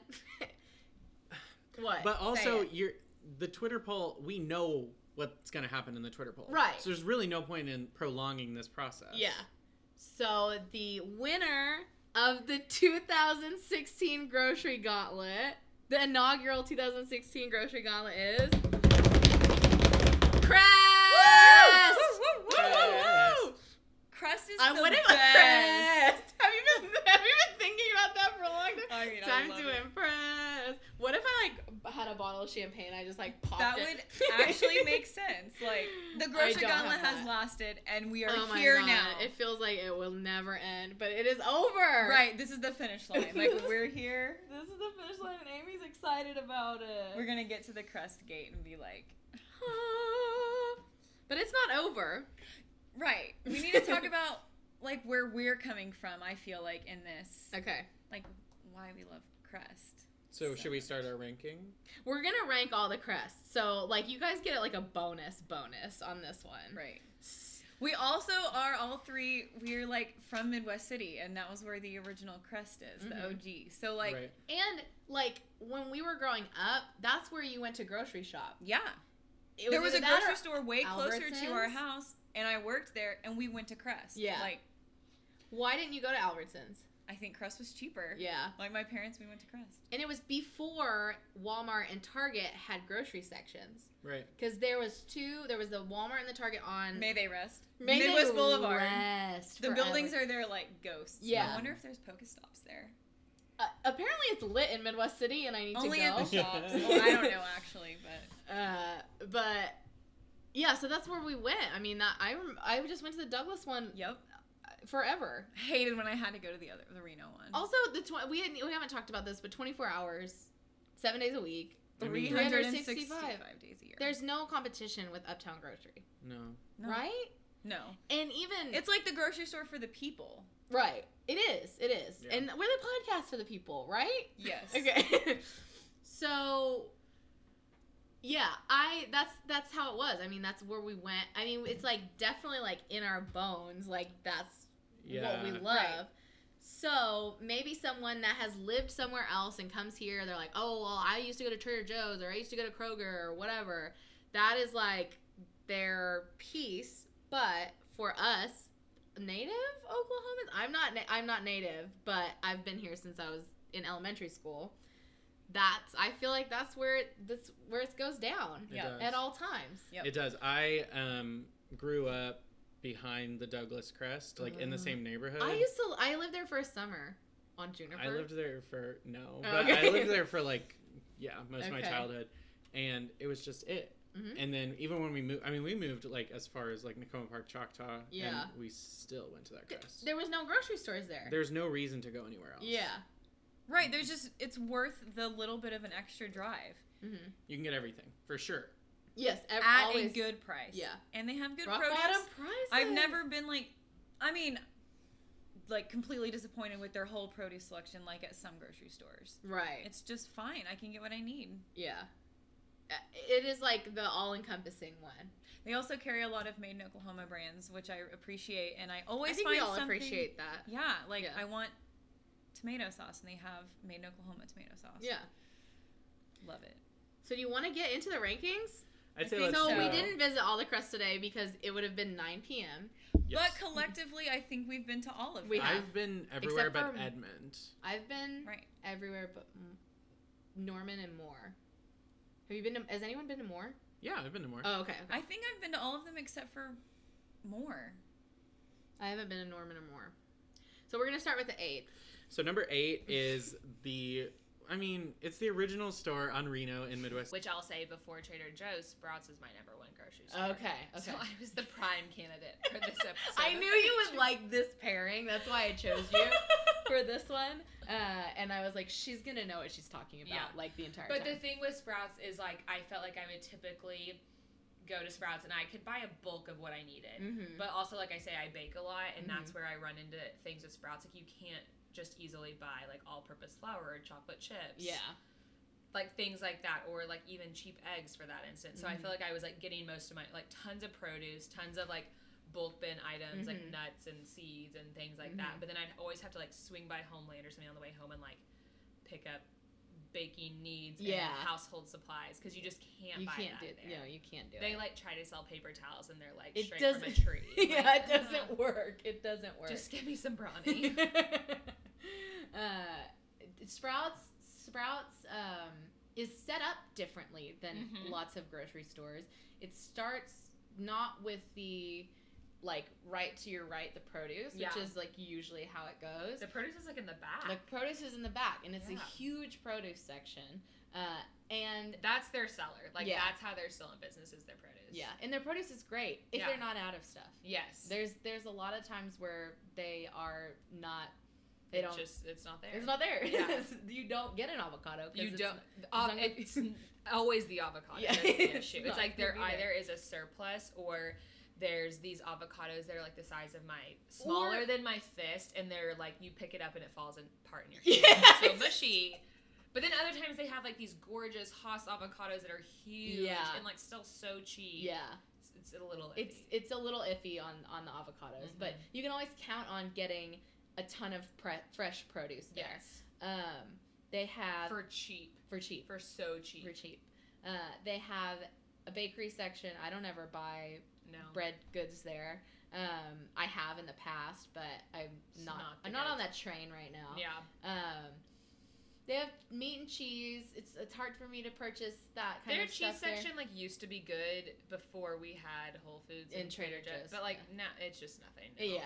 What? But also, the Twitter poll, we know what's going to happen in the Twitter poll. Right. So there's really no point in prolonging this process. Yeah. So the winner of the 2016 Grocery Gauntlet, the inaugural 2016 Grocery Gauntlet is... Crest! Crest is I the would best. Crest. Have you been thinking about that for a long time? I mean, Time I love to it. impress. What if I like had a bottle of champagne? I just like popped That it. would actually make sense. Like the Grocery Gauntlet has lasted, and we are here now. It feels like it will never end, but it is over. Right. This is the finish line. Like we're here. This is the finish line, and Amy's excited about it. We're gonna get to the Crest gate and be like, but it's not over. right. We need to talk about like where we're coming from. I feel like in this, Okay. like why we love Crest. So should we start our ranking? We're gonna rank all the crests, so like you guys get like a bonus on this one. Right. We also are all three. We're like from Midwest City, and that was where the original Crest is, the OG. So like, Right. And like when we were growing up, that's where you went to grocery shop. yeah, there was a grocery store way closer to our house, and I worked there, and we went to Crest. Yeah. Like, why didn't you go to Albertsons? I think Crest was cheaper. Yeah. Like my parents, we went to Crest. And it was before Walmart and Target had grocery sections. Right. Because there was the Walmart and the Target on May they rest. May Midwest they Boulevard. rest The forever. buildings are there like ghosts. Yeah. I wonder if there's Pokestops there. Apparently it's lit in Midwest City, and I need Only to go. at the shops. Well, I don't know actually, but yeah, so that's where we went. I mean, I just went to the Douglas one. Yep. Forever. Hated when I had to go to the Reno one. Also, we haven't talked about this, but 24 hours, 7 days a week, 365 days a year. There's no competition with Uptown Grocery. No. Right? No. And even It's like the grocery store for the people. right. It is. Yeah. And we're the podcast for the people, right? Yes. Okay. So yeah, that's how it was. I mean, that's where we went. I mean, it's like definitely like in our bones, like that's what we love. Right. So maybe someone that has lived somewhere else and comes here, they're like, oh, well, I used to go to Trader Joe's, or I used to go to Kroger, or whatever. That is like their piece. But for us, native Oklahomans, I'm not native, but I've been here since I was in elementary school. I feel like that's where it goes down at all times. Yep. It does. I grew up behind the Douglas Crest, like in the same neighborhood. I lived there for a summer on Juniper. I lived there for I lived there for most of my childhood, and it was just it. Mm-hmm. And then even when we moved like as far as like Nakoma Park, Choctaw, and we still went to that crest. There was no grocery stores there. There's no reason to go anywhere else. Yeah. Right, it's worth the little bit of an extra drive. Mm-hmm. You can get everything, for sure. Yes, at a good price. Yeah. And they have good Rock produce. bottom prices. I've never been completely disappointed with their whole produce selection like at some grocery stores. Right. It's just fine. I can get what I need. Yeah. It is like the all-encompassing one. They also carry a lot of Made in Oklahoma brands, which I appreciate, and I always think find we all something... appreciate that. Yeah, I want tomato sauce, and they have Made in Oklahoma tomato sauce. Yeah. Love it. So do you want to get into the rankings? I'd say let's So we didn't visit all the crests today because it would have been 9 p.m. Yes. But collectively, I think we've been to all of them. I've been everywhere but Edmond. I've been everywhere but Norman and Moore. Have you been to... Has anyone been to Moore? Yeah, I've been to Moore. Oh, okay. I think I've been to all of them except for Moore. I haven't been to Norman or Moore. So we're going to start with the 8th. So number 8 is it's the original store on Reno in Midwest. Which I'll say before Trader Joe's, Sprouts is my number 1 grocery store. Okay. So I was the prime candidate for this episode. I knew you would like this pairing. That's why I chose you for this one. And I was like, she's going to know what she's talking about like the entire time. But the thing with Sprouts is like, I felt like I would typically go to Sprouts and I could buy a bulk of what I needed. Mm-hmm. But also, like I say, I bake a lot, and that's where I run into things with Sprouts. Like, you can't just easily buy like all-purpose flour or chocolate chips. Yeah. Like things like that, or like even cheap eggs for that instance. So I feel like I was like getting most of my, like, tons of produce, tons of like bulk bin items, like nuts and seeds and things like that. But then I'd always have to like swing by Homeland or something on the way home and like pick up baking needs and household supplies, because you just can't buy that there. No, you can't do it. They like try to sell paper towels and they're like it straight from a tree. Yeah, it doesn't work. It doesn't work. Just give me some brawny. Sprouts is set up differently than lots of grocery stores. It starts not with the like right to your right, the produce, which is like usually how it goes. The produce is like in the back. The produce is in the back, and it's a huge produce section. And that's their seller. Like that's how they're still in business, is their produce. Yeah, and their produce is great if they're not out of stuff. Yes. There's a lot of times where they are not. It's not there. It's not there. Yeah. You don't get an avocado. You don't. It's always the avocado. That's the issue. It's like there either is a surplus or there's these avocados that are like the size of smaller than my fist, and they're like, you pick it up and it falls apart in your hand. It's so mushy. But then other times they have like these gorgeous Haas avocados that are huge and like still so cheap. Yeah. It's a little iffy. It's a little iffy on the avocados, but you can always count on getting a ton of fresh produce there. Yes. They have for cheap. For cheap. For so cheap. For cheap. They have a bakery section. I don't ever buy bread goods there. I have in the past, but I'm not on that train right now. Yeah. They have meat and cheese. It's hard for me to purchase that kind of stuff. Their cheese section like used to be good before we had Whole Foods and Trader Joe's, but like now it's just nothing. Yeah,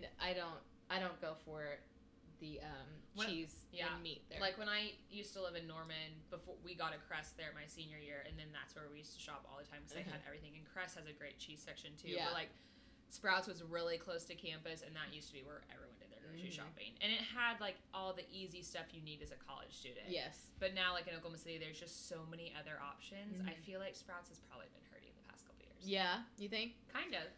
I don't go for the cheese and meat there. Like when I used to live in Norman, before we got a Crest there my senior year, and then that's where we used to shop all the time because they had everything. And Crest has a great cheese section too. Yeah. But like Sprouts was really close to campus, and that used to be where everyone did their grocery shopping. And it had like all the easy stuff you need as a college student. Yes. But now, like in Oklahoma City, there's just so many other options. I feel like Sprouts has probably been hurting the past couple years. Yeah, you think? Kind of.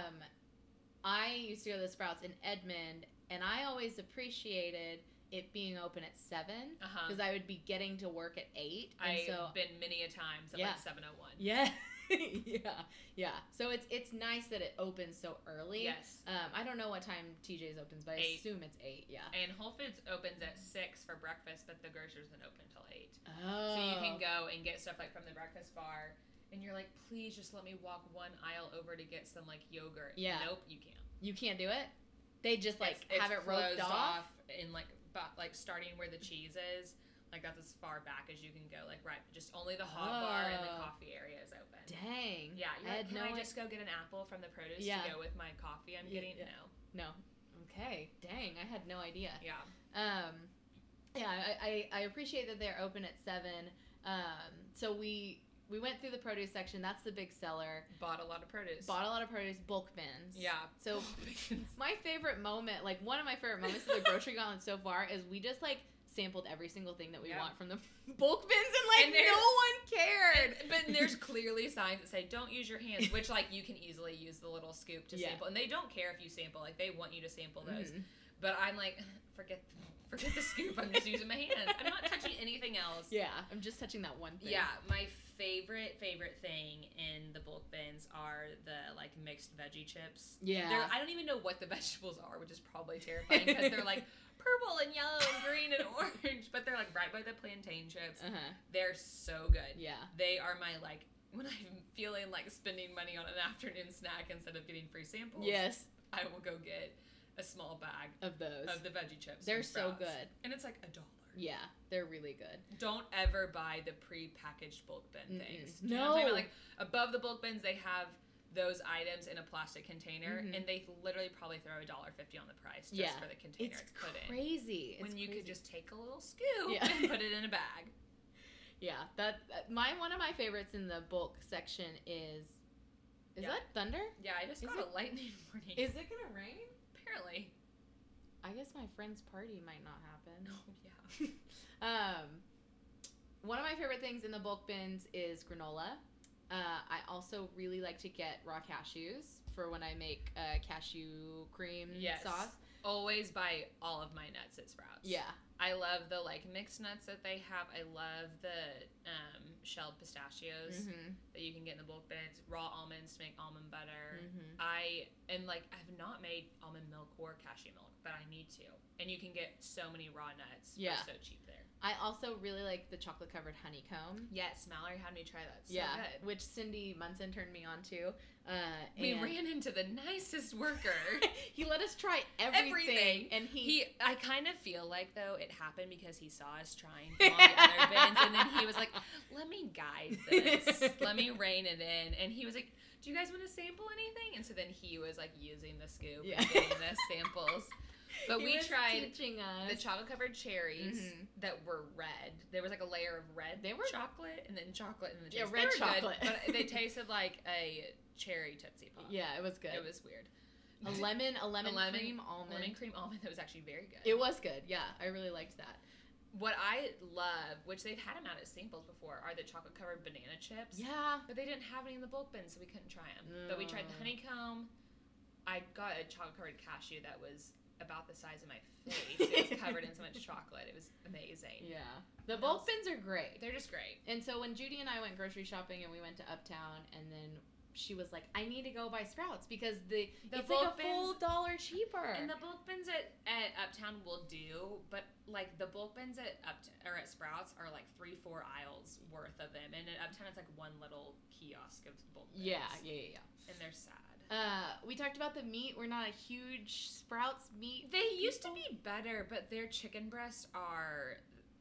I used to go to the Sprouts in Edmond, and I always appreciated it being open at 7 because I would be getting to work at 8. I've been many a times at like 7:01. Yeah. yeah. So it's nice that it opens so early. Yes. I don't know what time TJ's opens, but I assume it's 8. Yeah. And Whole Foods opens at 6 for breakfast, but the grocer's been open till 8. Oh. So you can go and get stuff like from the breakfast bar and you're like, please just let me walk one aisle over to get some like yogurt. Yeah. Nope, you can't. You can't do it? They just like It's have it roped closed off? in like starting where the cheese is. Like that's as far back as you can go. Like right, just only the hot bar and the coffee area is open. Dang. Yeah, you're like, can I just go get an apple from the produce to go with my coffee I'm getting? Yeah. No. Okay. Dang, I had no idea. Yeah. Yeah, I appreciate that they're open at 7. So we went through the produce section. That's the big seller. Bought a lot of produce. Bulk bins. Yeah. So my favorite moment, like one of my favorite moments of the grocery gauntlet so far is we just like sampled every single thing that we want from the bulk bins and no one cared. But there's clearly signs that say don't use your hands, which like you can easily use the little scoop to sample, and they don't care if you sample. Like they want you to sample those. But I'm like, forget the scoop. I'm just using my hands. I'm not touching anything else. Yeah, I'm just touching that one thing. Yeah, my favorite thing in the bulk bins are the like mixed veggie chips. Yeah. I don't even know what the vegetables are, which is probably terrifying because they're like purple and yellow and green and orange, but they're like right by the plantain chips. They're so good. Yeah. They are my like when I'm feeling like spending money on an afternoon snack instead of getting free samples. Yes. I will go get a small bag of those of the veggie chips. They're so good, and it's like $1. Yeah, they're really good. Don't ever buy the pre-packaged bulk bin things. No. You know what I'm talking about? Like above the bulk bins, they have those items in a plastic container, and they literally probably throw $1.50 on the price just for the container it's put in. Crazy. When you could just take a little scoop and put it in a bag. Yeah, one of my favorites in the bulk section is that thunder? Yeah, I just got a lightning warning. Is it gonna rain? Apparently. I guess my friend's party might not happen. Oh yeah. One of my favorite things in the bulk bins is granola. I also really like to get raw cashews for when I make cashew cream sauce. Always buy all of my nuts at Sprouts. Yeah. I love the like mixed nuts that they have. I love the shelled pistachios that you can get in the bulk bins. Raw almonds to make almond butter. I've not made almond milk or cashew milk, but I need to. And you can get so many raw nuts. Yeah. For so cheap there. I also really like the chocolate covered honeycomb. Yes, Mallory had me try that. So good. Which Cindy Munson turned me on to. We ran into the nicest worker. He let us try everything. And I kind of feel like though it happened because he saw us trying from all the other bins, and then he was like, "Let me guide this. Let me rein it in." And he was like, "Do you guys want to sample anything?" And so then he was like using the scoop and getting the samples. But we tried the chocolate-covered cherries that were red. There was like a layer of red chocolate and then chocolate in the cherries. Yeah, red chocolate. Good, but they tasted like a cherry Tootsie Pop. Yeah, it was good. It was weird. A lemon cream almond. Lemon cream almond that was actually very good. It was good. Yeah, I really liked that. What I love, which they've had them out at samples before, are the chocolate-covered banana chips. Yeah. But they didn't have any in the bulk bin, so we couldn't try them. But we tried the honeycomb. I got a chocolate-covered cashew that was about the size of my face. It was covered in so much chocolate. It was amazing. Yeah. The bulk bins are great. They're just great. And so when Judy and I went grocery shopping and we went to Uptown, and then she was like, I need to go buy Sprouts because it's like a full $1 cheaper. And the bulk bins at Uptown will do, but like the bulk bins at Sprouts are like 3-4 aisles worth of them. And at Uptown it's like one little kiosk of bulk bins. Yeah. And they're sad. We talked about the meat. We're not a huge Sprouts meat. They used to be better, but their chicken breasts are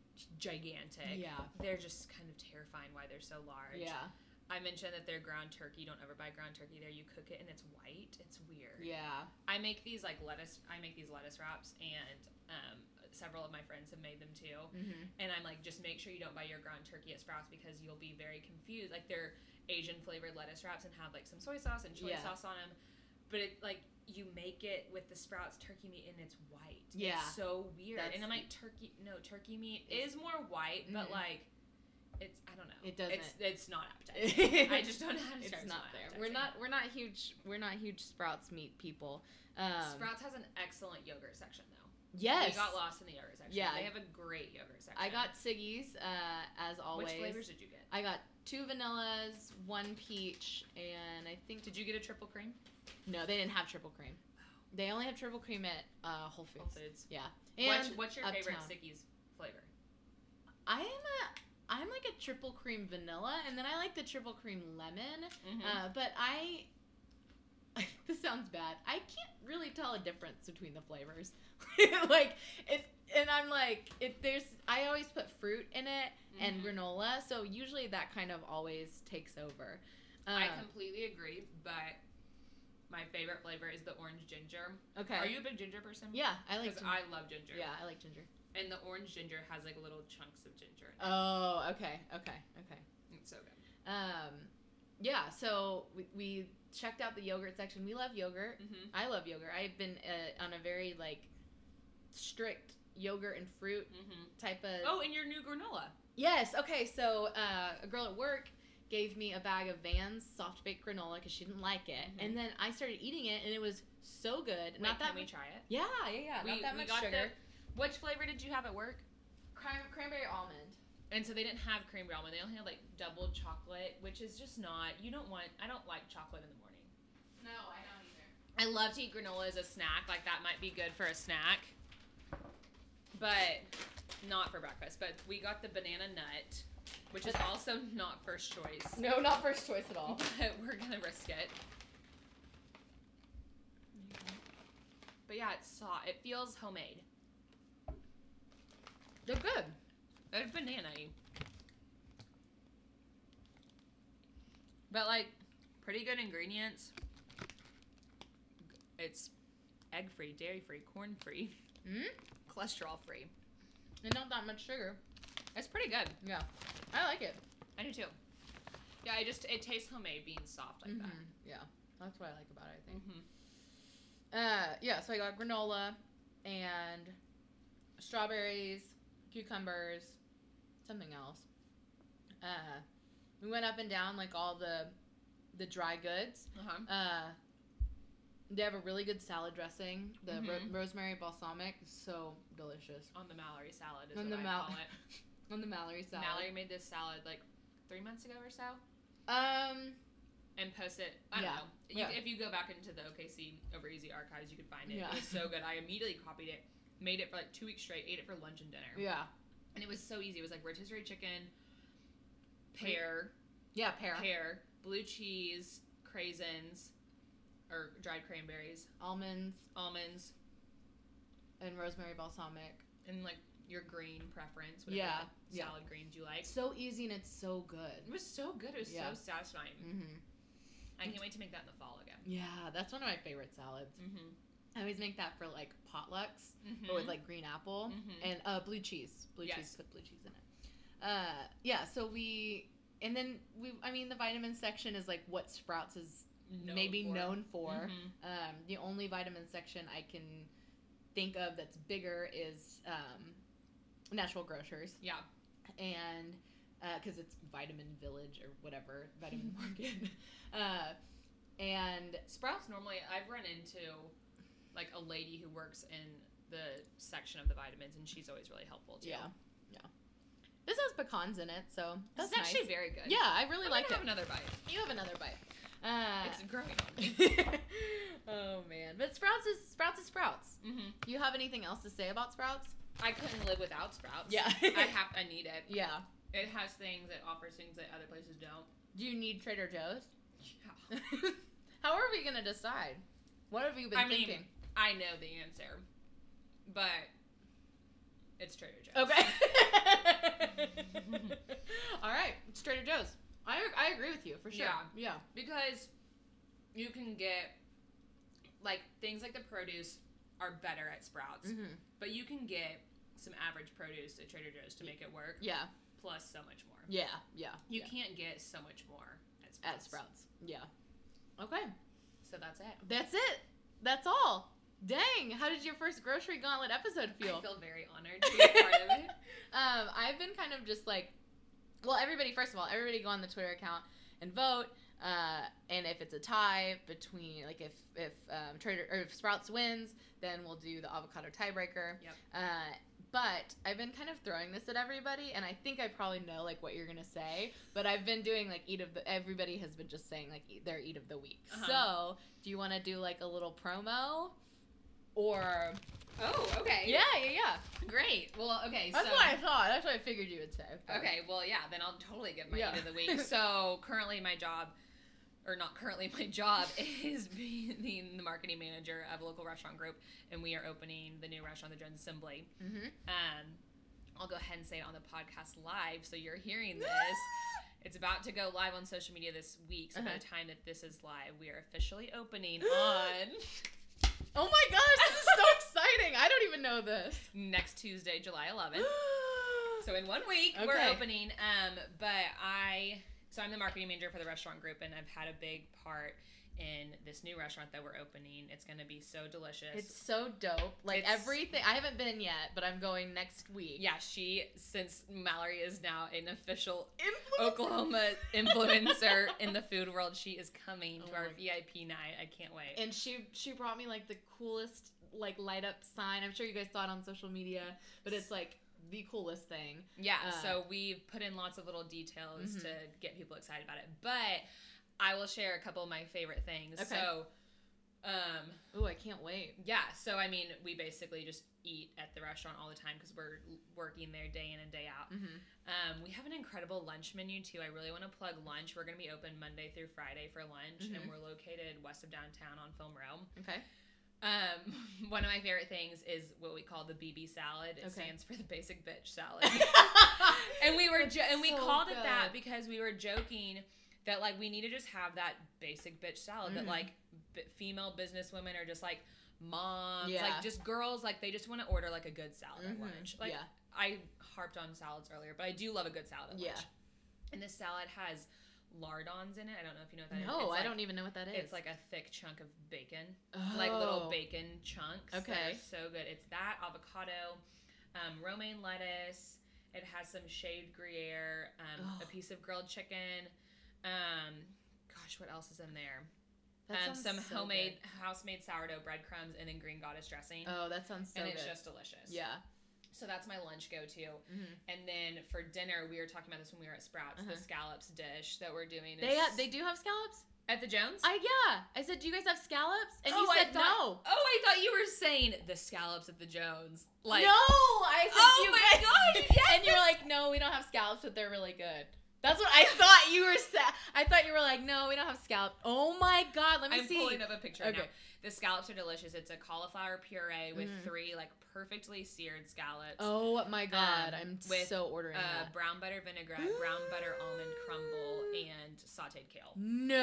gigantic. Yeah. They're just kind of terrifying why they're so large. Yeah. I mentioned that they're ground turkey. Don't ever buy ground turkey there. You cook it and it's white. It's weird. Yeah. I make these lettuce wraps, and several of my friends have made them too. And I'm like, just make sure you don't buy your ground turkey at Sprouts because you'll be very confused. Like they're Asian flavored lettuce wraps and have like some soy sauce and chili sauce on them, but it like you make it with the Sprouts turkey meat and it's white. Yeah, it's so weird. And I'm like, turkey meat is more white, but like it's, I don't know. It doesn't. It's not appetizing. I just don't know how to start. It's not there. We're not huge Sprouts meat people. Sprouts has an excellent yogurt section though. Yes. We got lost in the yogurt section. Yeah. They have a great yogurt section. I got Siggy's, as always. Which flavors did you get? I got 2 vanillas, 1 peach, and I think... Did you get a triple cream? No, they didn't have triple cream. They only have triple cream at Whole Foods. Whole Foods. Yeah. And what's your favorite Siggy's flavor? I am I'm like a triple cream vanilla, and then I like the triple cream lemon. Mm-hmm. But this sounds bad. I can't really tell a difference between the flavors. Like it, and I'm like, I always put fruit in it and granola, so usually that kind of always takes over. I completely agree, but my favorite flavor is the orange ginger. Okay. Are you a big ginger person? Yeah, I like Because ginger. I love ginger. Yeah, I like ginger. And the orange ginger has like little chunks of ginger in it. Oh, okay. It's so good. Yeah, so we checked out the yogurt section. We love yogurt. Mm-hmm. I love yogurt. I've been on a very like strict yogurt and fruit type of. Oh, and your new granola. Yes. Okay. So a girl at work gave me a bag of Vans soft baked granola because she didn't like it, and then I started eating it, and it was so good. Wait, not that can we much. try it? Yeah. Not that much sugar. Which flavor did you have at work? Cranberry almond. And so they didn't have cranberry almond. They only had like double chocolate, which is just not. I don't like chocolate in the morning. No, I don't either. I love to eat granola as a snack. Like that might be good for a snack, but not for breakfast. But we got the banana nut, which is also not first choice. No, not first choice at all. But we're gonna risk it. But yeah, it's soft. It feels homemade. They're good. It's banana-y. But like, pretty good ingredients. It's egg-free, dairy-free, corn-free, cholesterol-free. And not that much sugar. It's pretty good. Yeah. I like it. I do too. Yeah, it tastes homemade being soft like that. Yeah. That's what I like about it, I think. Mm-hmm. Yeah, so I got granola and strawberries, cucumbers, something else. We went up and down like all the dry goods. They have a really good salad dressing. The rosemary balsamic is so delicious. On the Mallory salad is On what the I call it. On the Mallory salad. Mallory made this salad like 3 months ago or so. And post it. I don't know. If you go back into the OKC Over Easy archives, you could find it. Yeah. It was so good. I immediately copied it, made it for like 2 weeks straight, ate it for lunch and dinner. Yeah. And it was so easy. It was like rotisserie chicken, pear, blue cheese, craisins, or dried cranberries, almonds, and rosemary balsamic, and like your green preference, whatever salad greens you like. So easy and it's so good. It was so good. It was so satisfying. Mm-hmm. I can't wait to make that in the fall again. Yeah, that's one of my favorite salads. Mm-hmm. I always make that for like potlucks, but with like green apple and blue cheese. Cheese, put blue cheese in it. So the vitamin section is like what Sprouts is known for. The only vitamin section I can think of that's bigger is Natural Grocers. Yeah. And because it's Vitamin Village or whatever, Vitamin Market. And Sprouts normally, I've run into like a lady who works in the section of the vitamins, and she's always really helpful too. Yeah. This has pecans in it, so that's nice. Actually nice. very good. Yeah, I really like it. Have another bite. You have another bite. It's growing on me. Oh man, but Sprouts is Sprouts. Mm-hmm. Do you have anything else to say about Sprouts? I couldn't live without Sprouts. Yeah. I need it. Yeah. It has things, it offers things that other places don't. Do you need Trader Joe's? Yeah. How are we gonna decide? What have you been thinking? I know the answer, but it's Trader Joe's. Okay. All right, it's Trader Joe's. I agree with you for sure. Yeah. Because you can get like things like the produce are better at Sprouts, but you can get some average produce at Trader Joe's to make it work. Yeah. Plus so much more. Yeah. You can't get so much more at Sprouts. Yeah. Okay. So that's it. That's all. Dang, how did your first Grocery Gauntlet episode feel? I feel very honored to be a part of it. I've been kind of just like, well, everybody go on the Twitter account and vote. And if it's a tie between, like, if Sprouts wins, then we'll do the avocado tiebreaker. Yep. But I've been kind of throwing this at everybody, and I think I probably know like what you're gonna say. But I've been doing like everybody has been just saying like their eat of the week. So do you want to do like a little promo? or... Oh, okay. Yeah. Great. Well, okay, That's so... what I thought. That's what I figured you would say. But... Okay, well, yeah, then I'll totally give my Yeah. eat of the week. So currently my job, or not currently, my job is being the marketing manager of a local restaurant group, and we are opening the new restaurant, the Jones Assembly. Mm-hmm. I'll go ahead and say it on the podcast live, so you're hearing this. It's about to go live on social media this week, so by the time that this is live, we are officially opening on... Oh my gosh, this is so exciting. I don't even know this. next Tuesday, July 11th. So in 1 week, we're Okay. opening. So I'm the marketing manager for the restaurant group, and I've had a big part in this new restaurant that we're opening. It's going to be so delicious. It's so dope. Like It's- everything. I haven't been yet, but I'm going next week. Yeah, since Mallory is now an official Influencer. Oklahoma influencer in the food world, she is coming to Oh our my- VIP night. I can't wait. And she brought me like the coolest like light up sign. I'm sure you guys saw it on social media, but it's like the coolest thing. Yeah, so we've put in lots of little details Mhm. to get people excited about it. But I will share a couple of my favorite things. Okay. So, Ooh, I can't wait. yeah, so I mean, we basically just eat at the restaurant all the time because we're working there day in and day out. Mm-hmm. We have an incredible lunch menu too. I really want to plug lunch. We're going to be open Monday through Friday for lunch, and we're located west of downtown on Film Row. Okay. One of my favorite things is what we call the BB salad. It Okay. stands for the basic bitch salad. And we were and we so called it that good. because we were joking that like we need to just have that basic bitch salad that like female businesswomen are just like moms, Yeah. like just girls, like they just want to order like a good salad at Mhm. lunch. Like Yeah. I harped on salads earlier, but I do love a good salad at Yeah. lunch. And this salad has lardons in it. I don't know if you know what that is. No, It's I like- don't even know what that is. It's like a thick chunk of bacon, like little bacon chunks. that Okay. are so good. It's that avocado, romaine lettuce. It has some shaved Gruyere, a piece of grilled chicken. Gosh, what else is in there? That sounds Some so homemade, house-made sourdough breadcrumbs, and then green goddess dressing. good. Oh, that sounds so and good. it's just delicious. Yeah. So that's my lunch go-to. Mhm. And then for dinner, we were talking about this when we were at Sprouts. The scallops dish that we're doing. Is They do have scallops? at the Jones. I said, do you guys have scallops? And you I said thought- no. Oh, I thought you were saying the scallops at the Jones. Like, no, I said oh you my guys. gosh, yes, And you were like, no, we don't have scallops, but they're really good. That's what I thought you were I thought you were like, no, we don't have scallops. Oh my god, let me I'm see. pulling up a picture right Okay. now. The scallops are delicious. It's a cauliflower puree with 3 like perfectly seared scallops. Oh my god, I'm with, so ordering that. Brown butter vinaigrette, brown butter almond crumble, and sauteed kale. No.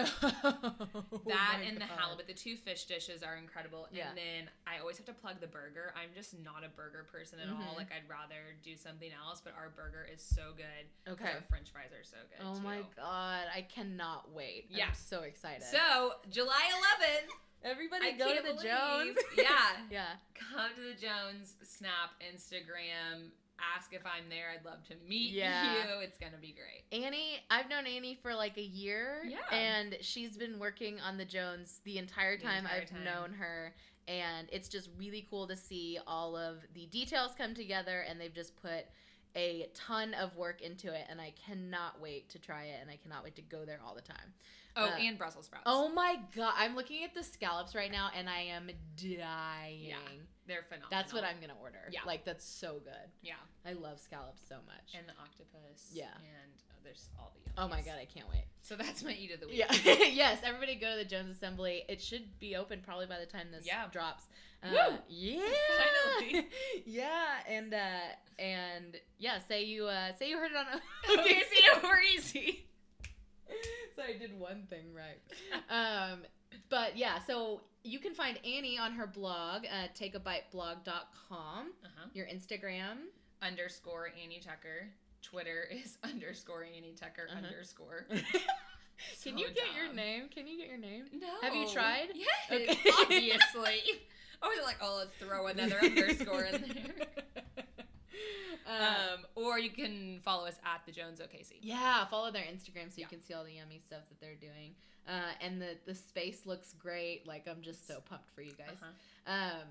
That Oh my and the God. halibut. The 2 fish dishes are incredible. Yeah. And then I always have to plug the burger. I'm just not a burger person at all. Like I'd rather do something else, but our burger is so good. 'Cause Okay. Our French fries are so good. Oh too. my god, I cannot wait. Yeah. I'm so excited. So July 11th. everybody I go to can't the believe- Jones. Yeah. Yeah. Come to the Jones, Snap, Instagram, ask if I'm there. I'd love to meet Yeah. you. It's gonna be great. Annie, I've known Annie for like a year. Yeah. And she's been working on the Jones the entire time entire I've time. known her. And it's just really cool to see all of the details come together, and they've just put a ton of work into it, and I cannot wait to try it, and I cannot wait to go there all the time. Oh, and Brussels sprouts. Oh my god, I'm looking at the scallops right now, and I am dying. Yeah. They're phenomenal. That's what I'm gonna order. Yeah. Like, that's so good. Yeah. I love scallops so much. And the octopus. Yeah. And there's all the. Oh my yummies. god, I can't wait. So that's my eat of the week. Yeah. Yes, everybody go to the Jones Assembly. It should be open probably by the time this Yeah. drops. Woo! Yeah. Finally. Yeah, and yeah, say you heard it on Okay, see, we're easy. So I did one thing right. But yeah, so you can find Annie on her blog, takeabiteblog.com. Your Instagram. _ Annie Tucker. Twitter is _ Annie Tucker _ Can you get your name? Can you get your name? No. Have you tried? Yes, Okay. obviously. I was like, oh, let's throw another _ in there. Or you can follow us at the Jones OKC. Yeah, follow their Instagram so you Yeah. can see all the yummy stuff that they're doing. And the space looks great. Like, I'm just so pumped for you guys.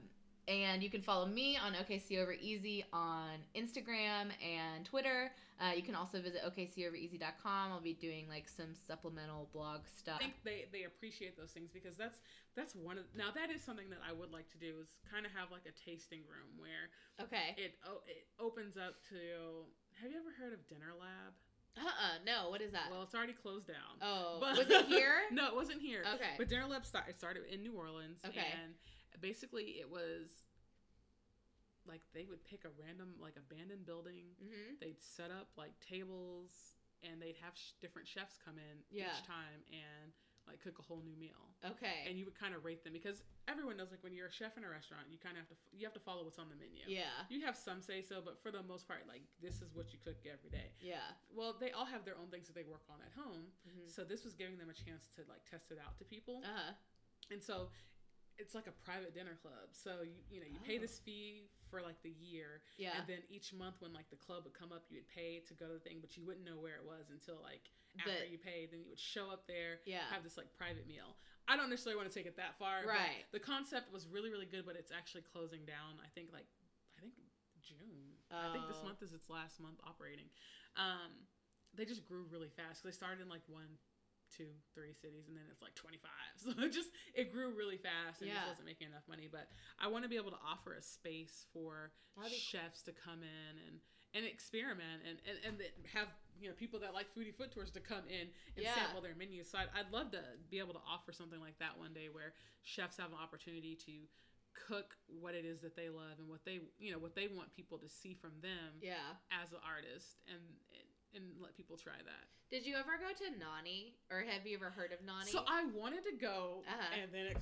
And you can follow me on OKC Over Easy on Instagram and Twitter. You can also visit OKCOverEasy.com. I'll be doing like some supplemental blog stuff. I think they appreciate those things because that's one of now that is something that I would like to do is kind of have like a tasting room where it opens up to. Have you ever heard of Dinner Lab? No, what is that? Well, it's already closed down. Oh, but was it here? No, it wasn't here. Okay. But Dinner Lab started in New Orleans. Okay. And basically it was like they would pick a random like abandoned building. Mm-hmm. They'd set up like tables and they'd have different chefs come in each time and like cook a whole new meal. Okay. And you would kind of rate them because everyone knows like when you're a chef in a restaurant, you kind of have to follow what's on the menu. Yeah. You have some say so, but for the most part, like this is what you cook every day. Yeah. Well, they all have their own things that they work on at home. Mm-hmm. So this was giving them a chance to like test it out to people. Uh-huh. And so it's like a private dinner club. So you pay this fee for like the year. Yeah. And then each month when like the club would come up, you would pay to go to the thing, but you wouldn't know where it was until like after you paid. Then you would show up there, have this like private meal. I don't necessarily want to take it that far. Right. But the concept was really, really good, but it's actually closing down. I think June. I think this month is its last month operating. They just grew really fast. They started in like 1, 2, 3 cities, and then it's like 25. So it grew really fast, and just wasn't making enough money. But I want to be able to offer a space for chefs to come in and experiment and have people that like foodie foot tours to come in and sample their menus. So I'd love to be able to offer something like that one day where chefs have an opportunity to cook what it is that they love and what they want people to see from them as an artist and let people try that. Did you ever go to Nani, or have you ever heard of Nani? So I wanted to go, and then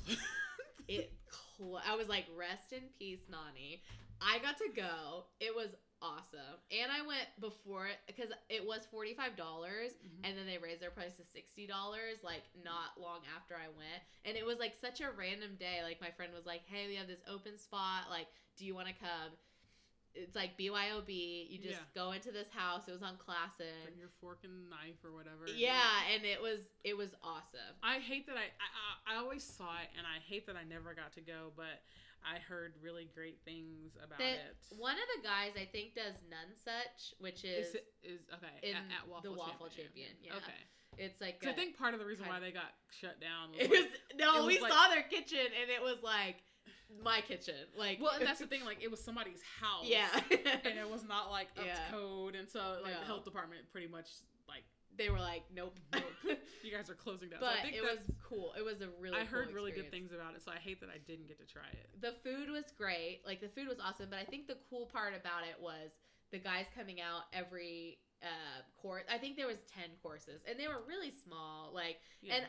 I was like, rest in peace, Nani. I got to go. It was awesome. And I went before it, because it was $45, and then they raised their price to $60, like, not long after I went. And it was, like, such a random day. Like, my friend was like, hey, we have this open spot. Like, do you want to come? It's like BYOB. You just go into this house. It was on Classen. Bring your fork and knife or whatever. Yeah, and it was awesome. I hate that I always saw it, and I hate that I never got to go, but I heard really great things about it. One of the guys I think does Nonesuch, which is okay at Waffle the Waffle Champion. Yeah. Okay. It's like I think part of the reason why they got shut down was we saw their kitchen and it was like my kitchen. Like, well, and that's the thing, like it was somebody's house. Yeah. And it was not like up to code, and so like the health department pretty much like they were like, nope. You guys are closing down. But so I think it was cool. It was a really I heard cool really experience. good things about it, so I hate that I didn't get to try it. The food was great. Like, the food was awesome, but I think the cool part about it was the guys coming out every course. I think there was 10 courses, and they were really small. Like, and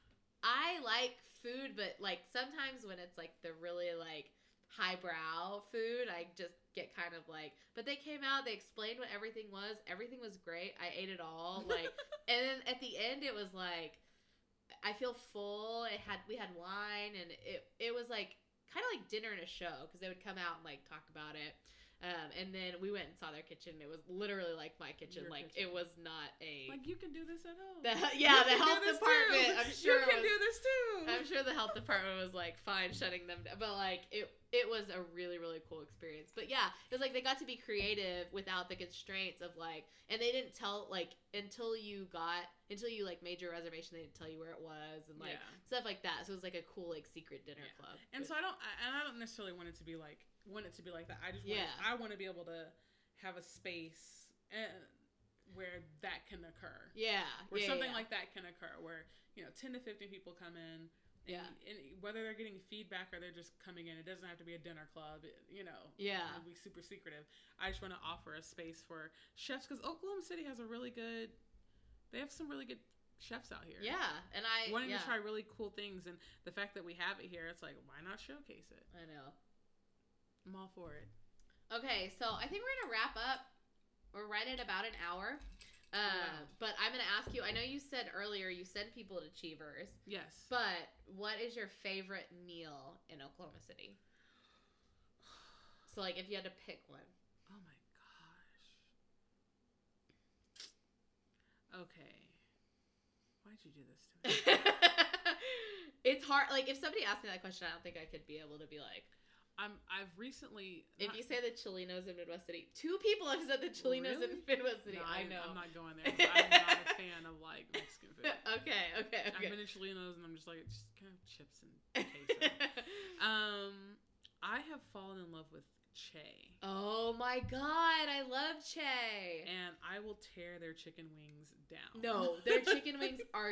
I like food, but like sometimes when it's like the really like highbrow food, I just get kind of like, but they came out, they explained what everything was great. I ate it all, like, and then at the end it was like, I feel full. We had wine, and it was like kind of like dinner and a show, because they would come out and like talk about it. And then we went and saw their kitchen. It was literally like my kitchen. Your like kitchen. It was not a like you can do this at home. The health department. I'm sure you can do this too. I'm sure the health department was like fine shutting them down, but like it was a really, really cool experience. But yeah, it was like they got to be creative without the constraints of like, and they didn't tell like until you like made your reservation, they didn't tell you where it was and like stuff like that. So it was like a cool like secret dinner club. And so I don't necessarily want it to be like that. I just want to be able to have a space where that can occur. Yeah. Where something like that can occur, where 10 to 15 people come in. And whether they're getting feedback or they're just coming in, it doesn't have to be a dinner club, it'll be super secretive. I just want to offer a space for chefs, because Oklahoma City has they have some really good chefs out here. Yeah, and I wanting to try really cool things, and the fact that we have it here, it's like, why not showcase it? I know. I'm all for it. Okay, so I think we're gonna wrap up. We're right at about an hour. But I'm going to ask you, I know you said earlier you send people to Cheevers. Yes. But what is your favorite meal in Oklahoma City? So, like, if you had to pick one. Oh, my gosh. Okay. Why'd you do this to me? It's hard. Like, if somebody asked me that question, I don't think I could be able to be like... I've recently. If you say the Cholinos in Midwest City, 2 people have said the Cholinos in Midwest City. No, I know. I'm not going there. I'm not a fan of like Mexican food. Okay. I've been to Cholinos and I'm just like, just kind of chips and queso. I have fallen in love with Che. Oh my god, I love Che. And I will tear their chicken wings down. No, their chicken wings are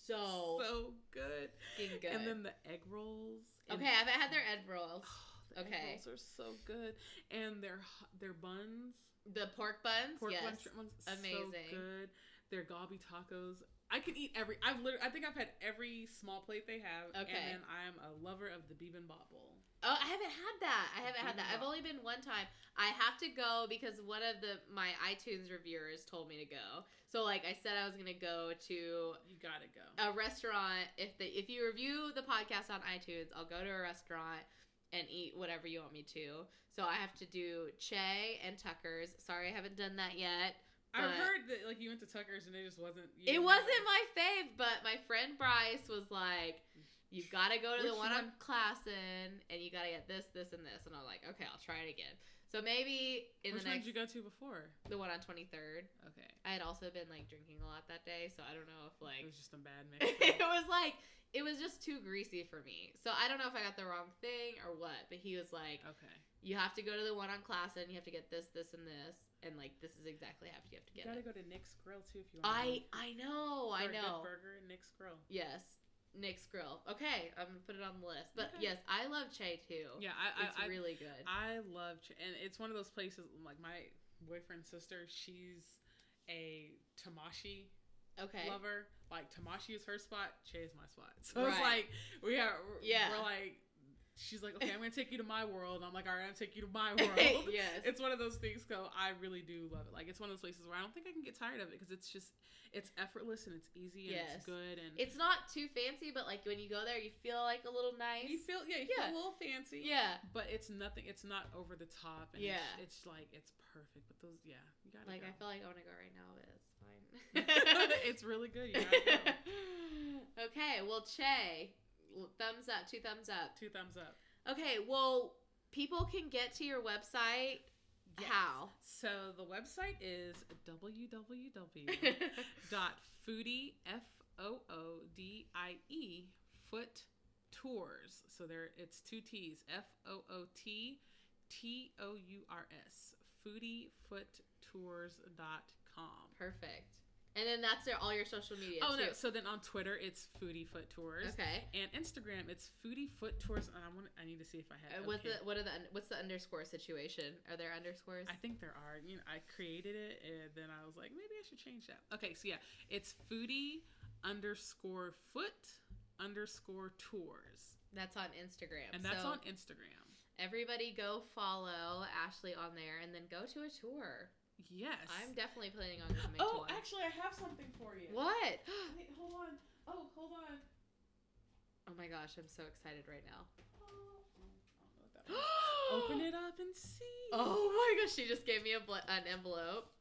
so good. good. And then the egg rolls. Okay, I haven't had their egg rolls. The egg rolls are so good. And their buns. The pork buns? Yes. Buns, shrimp buns, amazing. So good. Their gobby tacos. I can eat I think I've had every small plate they have. Okay. And then I am a lover of the bibimbap bowl. Oh, I haven't had that. I've only been one time. I have to go because one of my iTunes reviewers told me to go. So like I said I was going to go to You got to go. a restaurant. If you review the podcast on iTunes, I'll go to a restaurant and eat whatever you want me to. So I have to do Che and Tucker's. Sorry, I haven't done that yet. I heard that like you went to Tucker's and it just wasn't. It wasn't my fave, but my friend Bryce was like, "You gotta go to the one on Classen, and you gotta get this, this, and this." And I'm like, "Okay, I'll try it again." So maybe Which one did you go to before? The one on 23rd. Okay. I had also been like drinking a lot that day, so I don't know if like it was just a bad mix. it was just too greasy for me. So I don't know if I got the wrong thing or what, but he was like, "Okay, you have to go to the one on Classen, you have to get this, this, and this." And like this is exactly how you have to get it. You gotta go to Nick's Grill too if you want. I know. For a good burger at Nick's Grill. Yes, Nick's Grill. Okay, I'm gonna put it on the list. But Okay. yes, I love Che too. Yeah, it's really good. I love Che, and it's one of those places. Like my boyfriend's sister, she's a Tamashi lover. Like Tamashi is her spot, Che is my spot. So it's like we're like. She's like, okay, I'm going to take you to my world. And I'm like, all right, I'm going to take you to my world. Yes. It's one of those things, so I really do love it. Like, it's one of those places where I don't think I can get tired of it because it's effortless and it's easy and it's good. And it's not too fancy, but like when you go there, you feel like a little nice. You feel a little fancy. Yeah. But it's nothing, it's not over the top. And it's like, it's perfect. But those, you got to like, go. I feel like I want to go right now, but it's fine. It's really good. You got to go. Okay, well, Che. Thumbs up, 2 thumbs up. 2 thumbs up. Okay, well, people can get to your website. Yes. How? So the website is www.foodie, Foodie, foot tours. So it's 2 T's, FOOTTOURS, foodiefoottours.com. Perfect. And then that's all your social media. Oh, too. No. So then on Twitter, it's Foodie Foot Tours. Okay. And Instagram, it's Foodie Foot Tours. And I need to see if I have. What's the underscore situation? Are there underscores? I think there are. I created it, and then I was like, maybe I should change that. Okay, so yeah, it's Foodie_foot_tours. That's on Instagram. And that's on Instagram. Everybody go follow Ashley on there, and then go to a tour. Yes. I'm definitely planning on coming to one. Actually, I have something for you. What? Wait, hold on. Oh, hold on. Oh my gosh, I'm so excited right now. I don't know what that was. Open it up and see. Oh my gosh, she just gave me an envelope.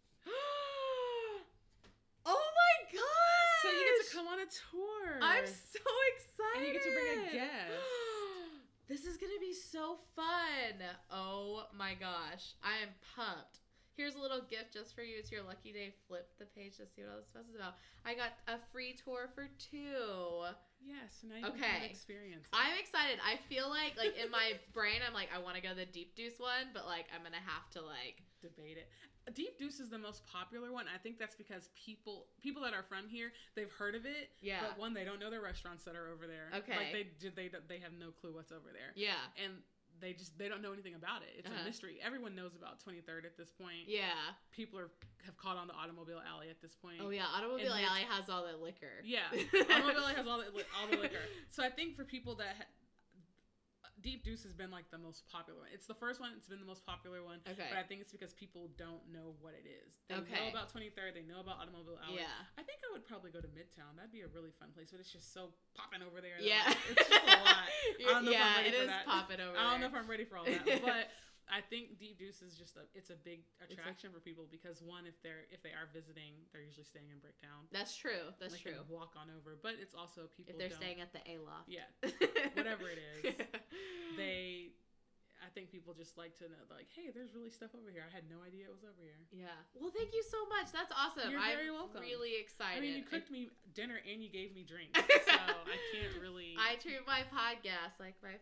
Oh my gosh! So you get to come on a tour. I'm so excited. And you get to bring a guest. This is going to be so fun. Oh my gosh. I am pumped. Here's a little gift just for you. It's your lucky day. Flip the page to see what all this fuss is about. I got a free tour for 2. Yes, so now you can have experience. I'm excited. I feel like in my brain, I'm like, I want to go the Deep Deuce one, but like I'm gonna have to like debate it. Deep Deuce is the most popular one. I think that's because people that are from here, they've heard of it. Yeah. But one, they don't know the restaurants that are over there. Okay. Like they have no clue what's over there. Yeah. And they don't know anything about it. It's a mystery. Everyone knows about 23rd at this point. Yeah. People have caught on to Automobile Alley at this point. Oh yeah, Automobile Alley has all the liquor. Yeah. Automobile Alley has all the liquor. So I think for people that Deep Deuce has been like the most popular one. It's the first one. It's been the most popular one. Okay. But I think it's because people don't know what it is. They know about 23rd. They know about Automobile Alley. Yeah. I think I would probably go to Midtown. That'd be a really fun place. But it's just so popping over there. Yeah. It's just a lot. I don't know if I'm ready for that. Popping over there. I don't know if I'm ready for all that. But I think Deep Deuce is just it's a big attraction for people because one, if they are visiting, they're usually staying in Bricktown. That's true. That's true. Walk on over, but it's also people if they're staying at the A-Loft. Yeah, whatever it is, I think people just like to know, like, hey, there's really stuff over here. I had no idea it was over here. Yeah. Well, thank you so much. That's awesome. You're very welcome. I'm really excited. I mean, you cooked me dinner and you gave me drinks, so I can't really. I treat my podcast like my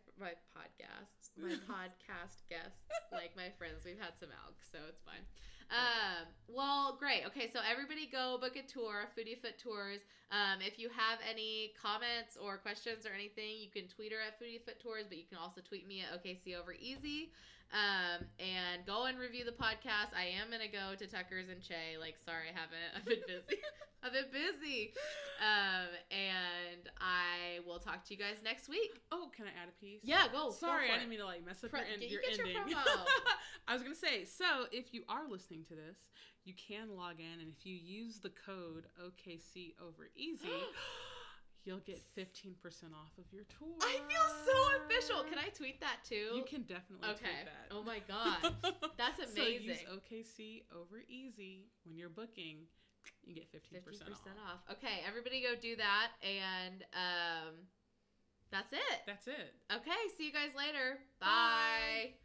podcast guests like my friends. We've had some elk, so it's fine. Well, great. Okay, so everybody go book a tour, Foodie Foot Tours. If you have any comments or questions or anything, you can tweet her at Foodie Foot Tours, but you can also tweet me at OKC Over Easy. And go and review the podcast. I am gonna go to Tucker's and Che. Like, sorry, I haven't. I've been busy. And I will talk to you guys next week. Oh, can I add a piece? Yeah, go. Sorry, go I didn't mean to like mess up your ending. Your promo. I was gonna say, so if you are listening to this, you can log in, and if you use the code OKC Over Easy. You'll get 15% off of your tour. I feel so official. Can I tweet that too? You can definitely tweet that. Oh my god. That's amazing. So use OKC Over Easy when you're booking. You get 15% off. Okay, everybody go do that. And that's it. That's it. Okay, see you guys later. Bye.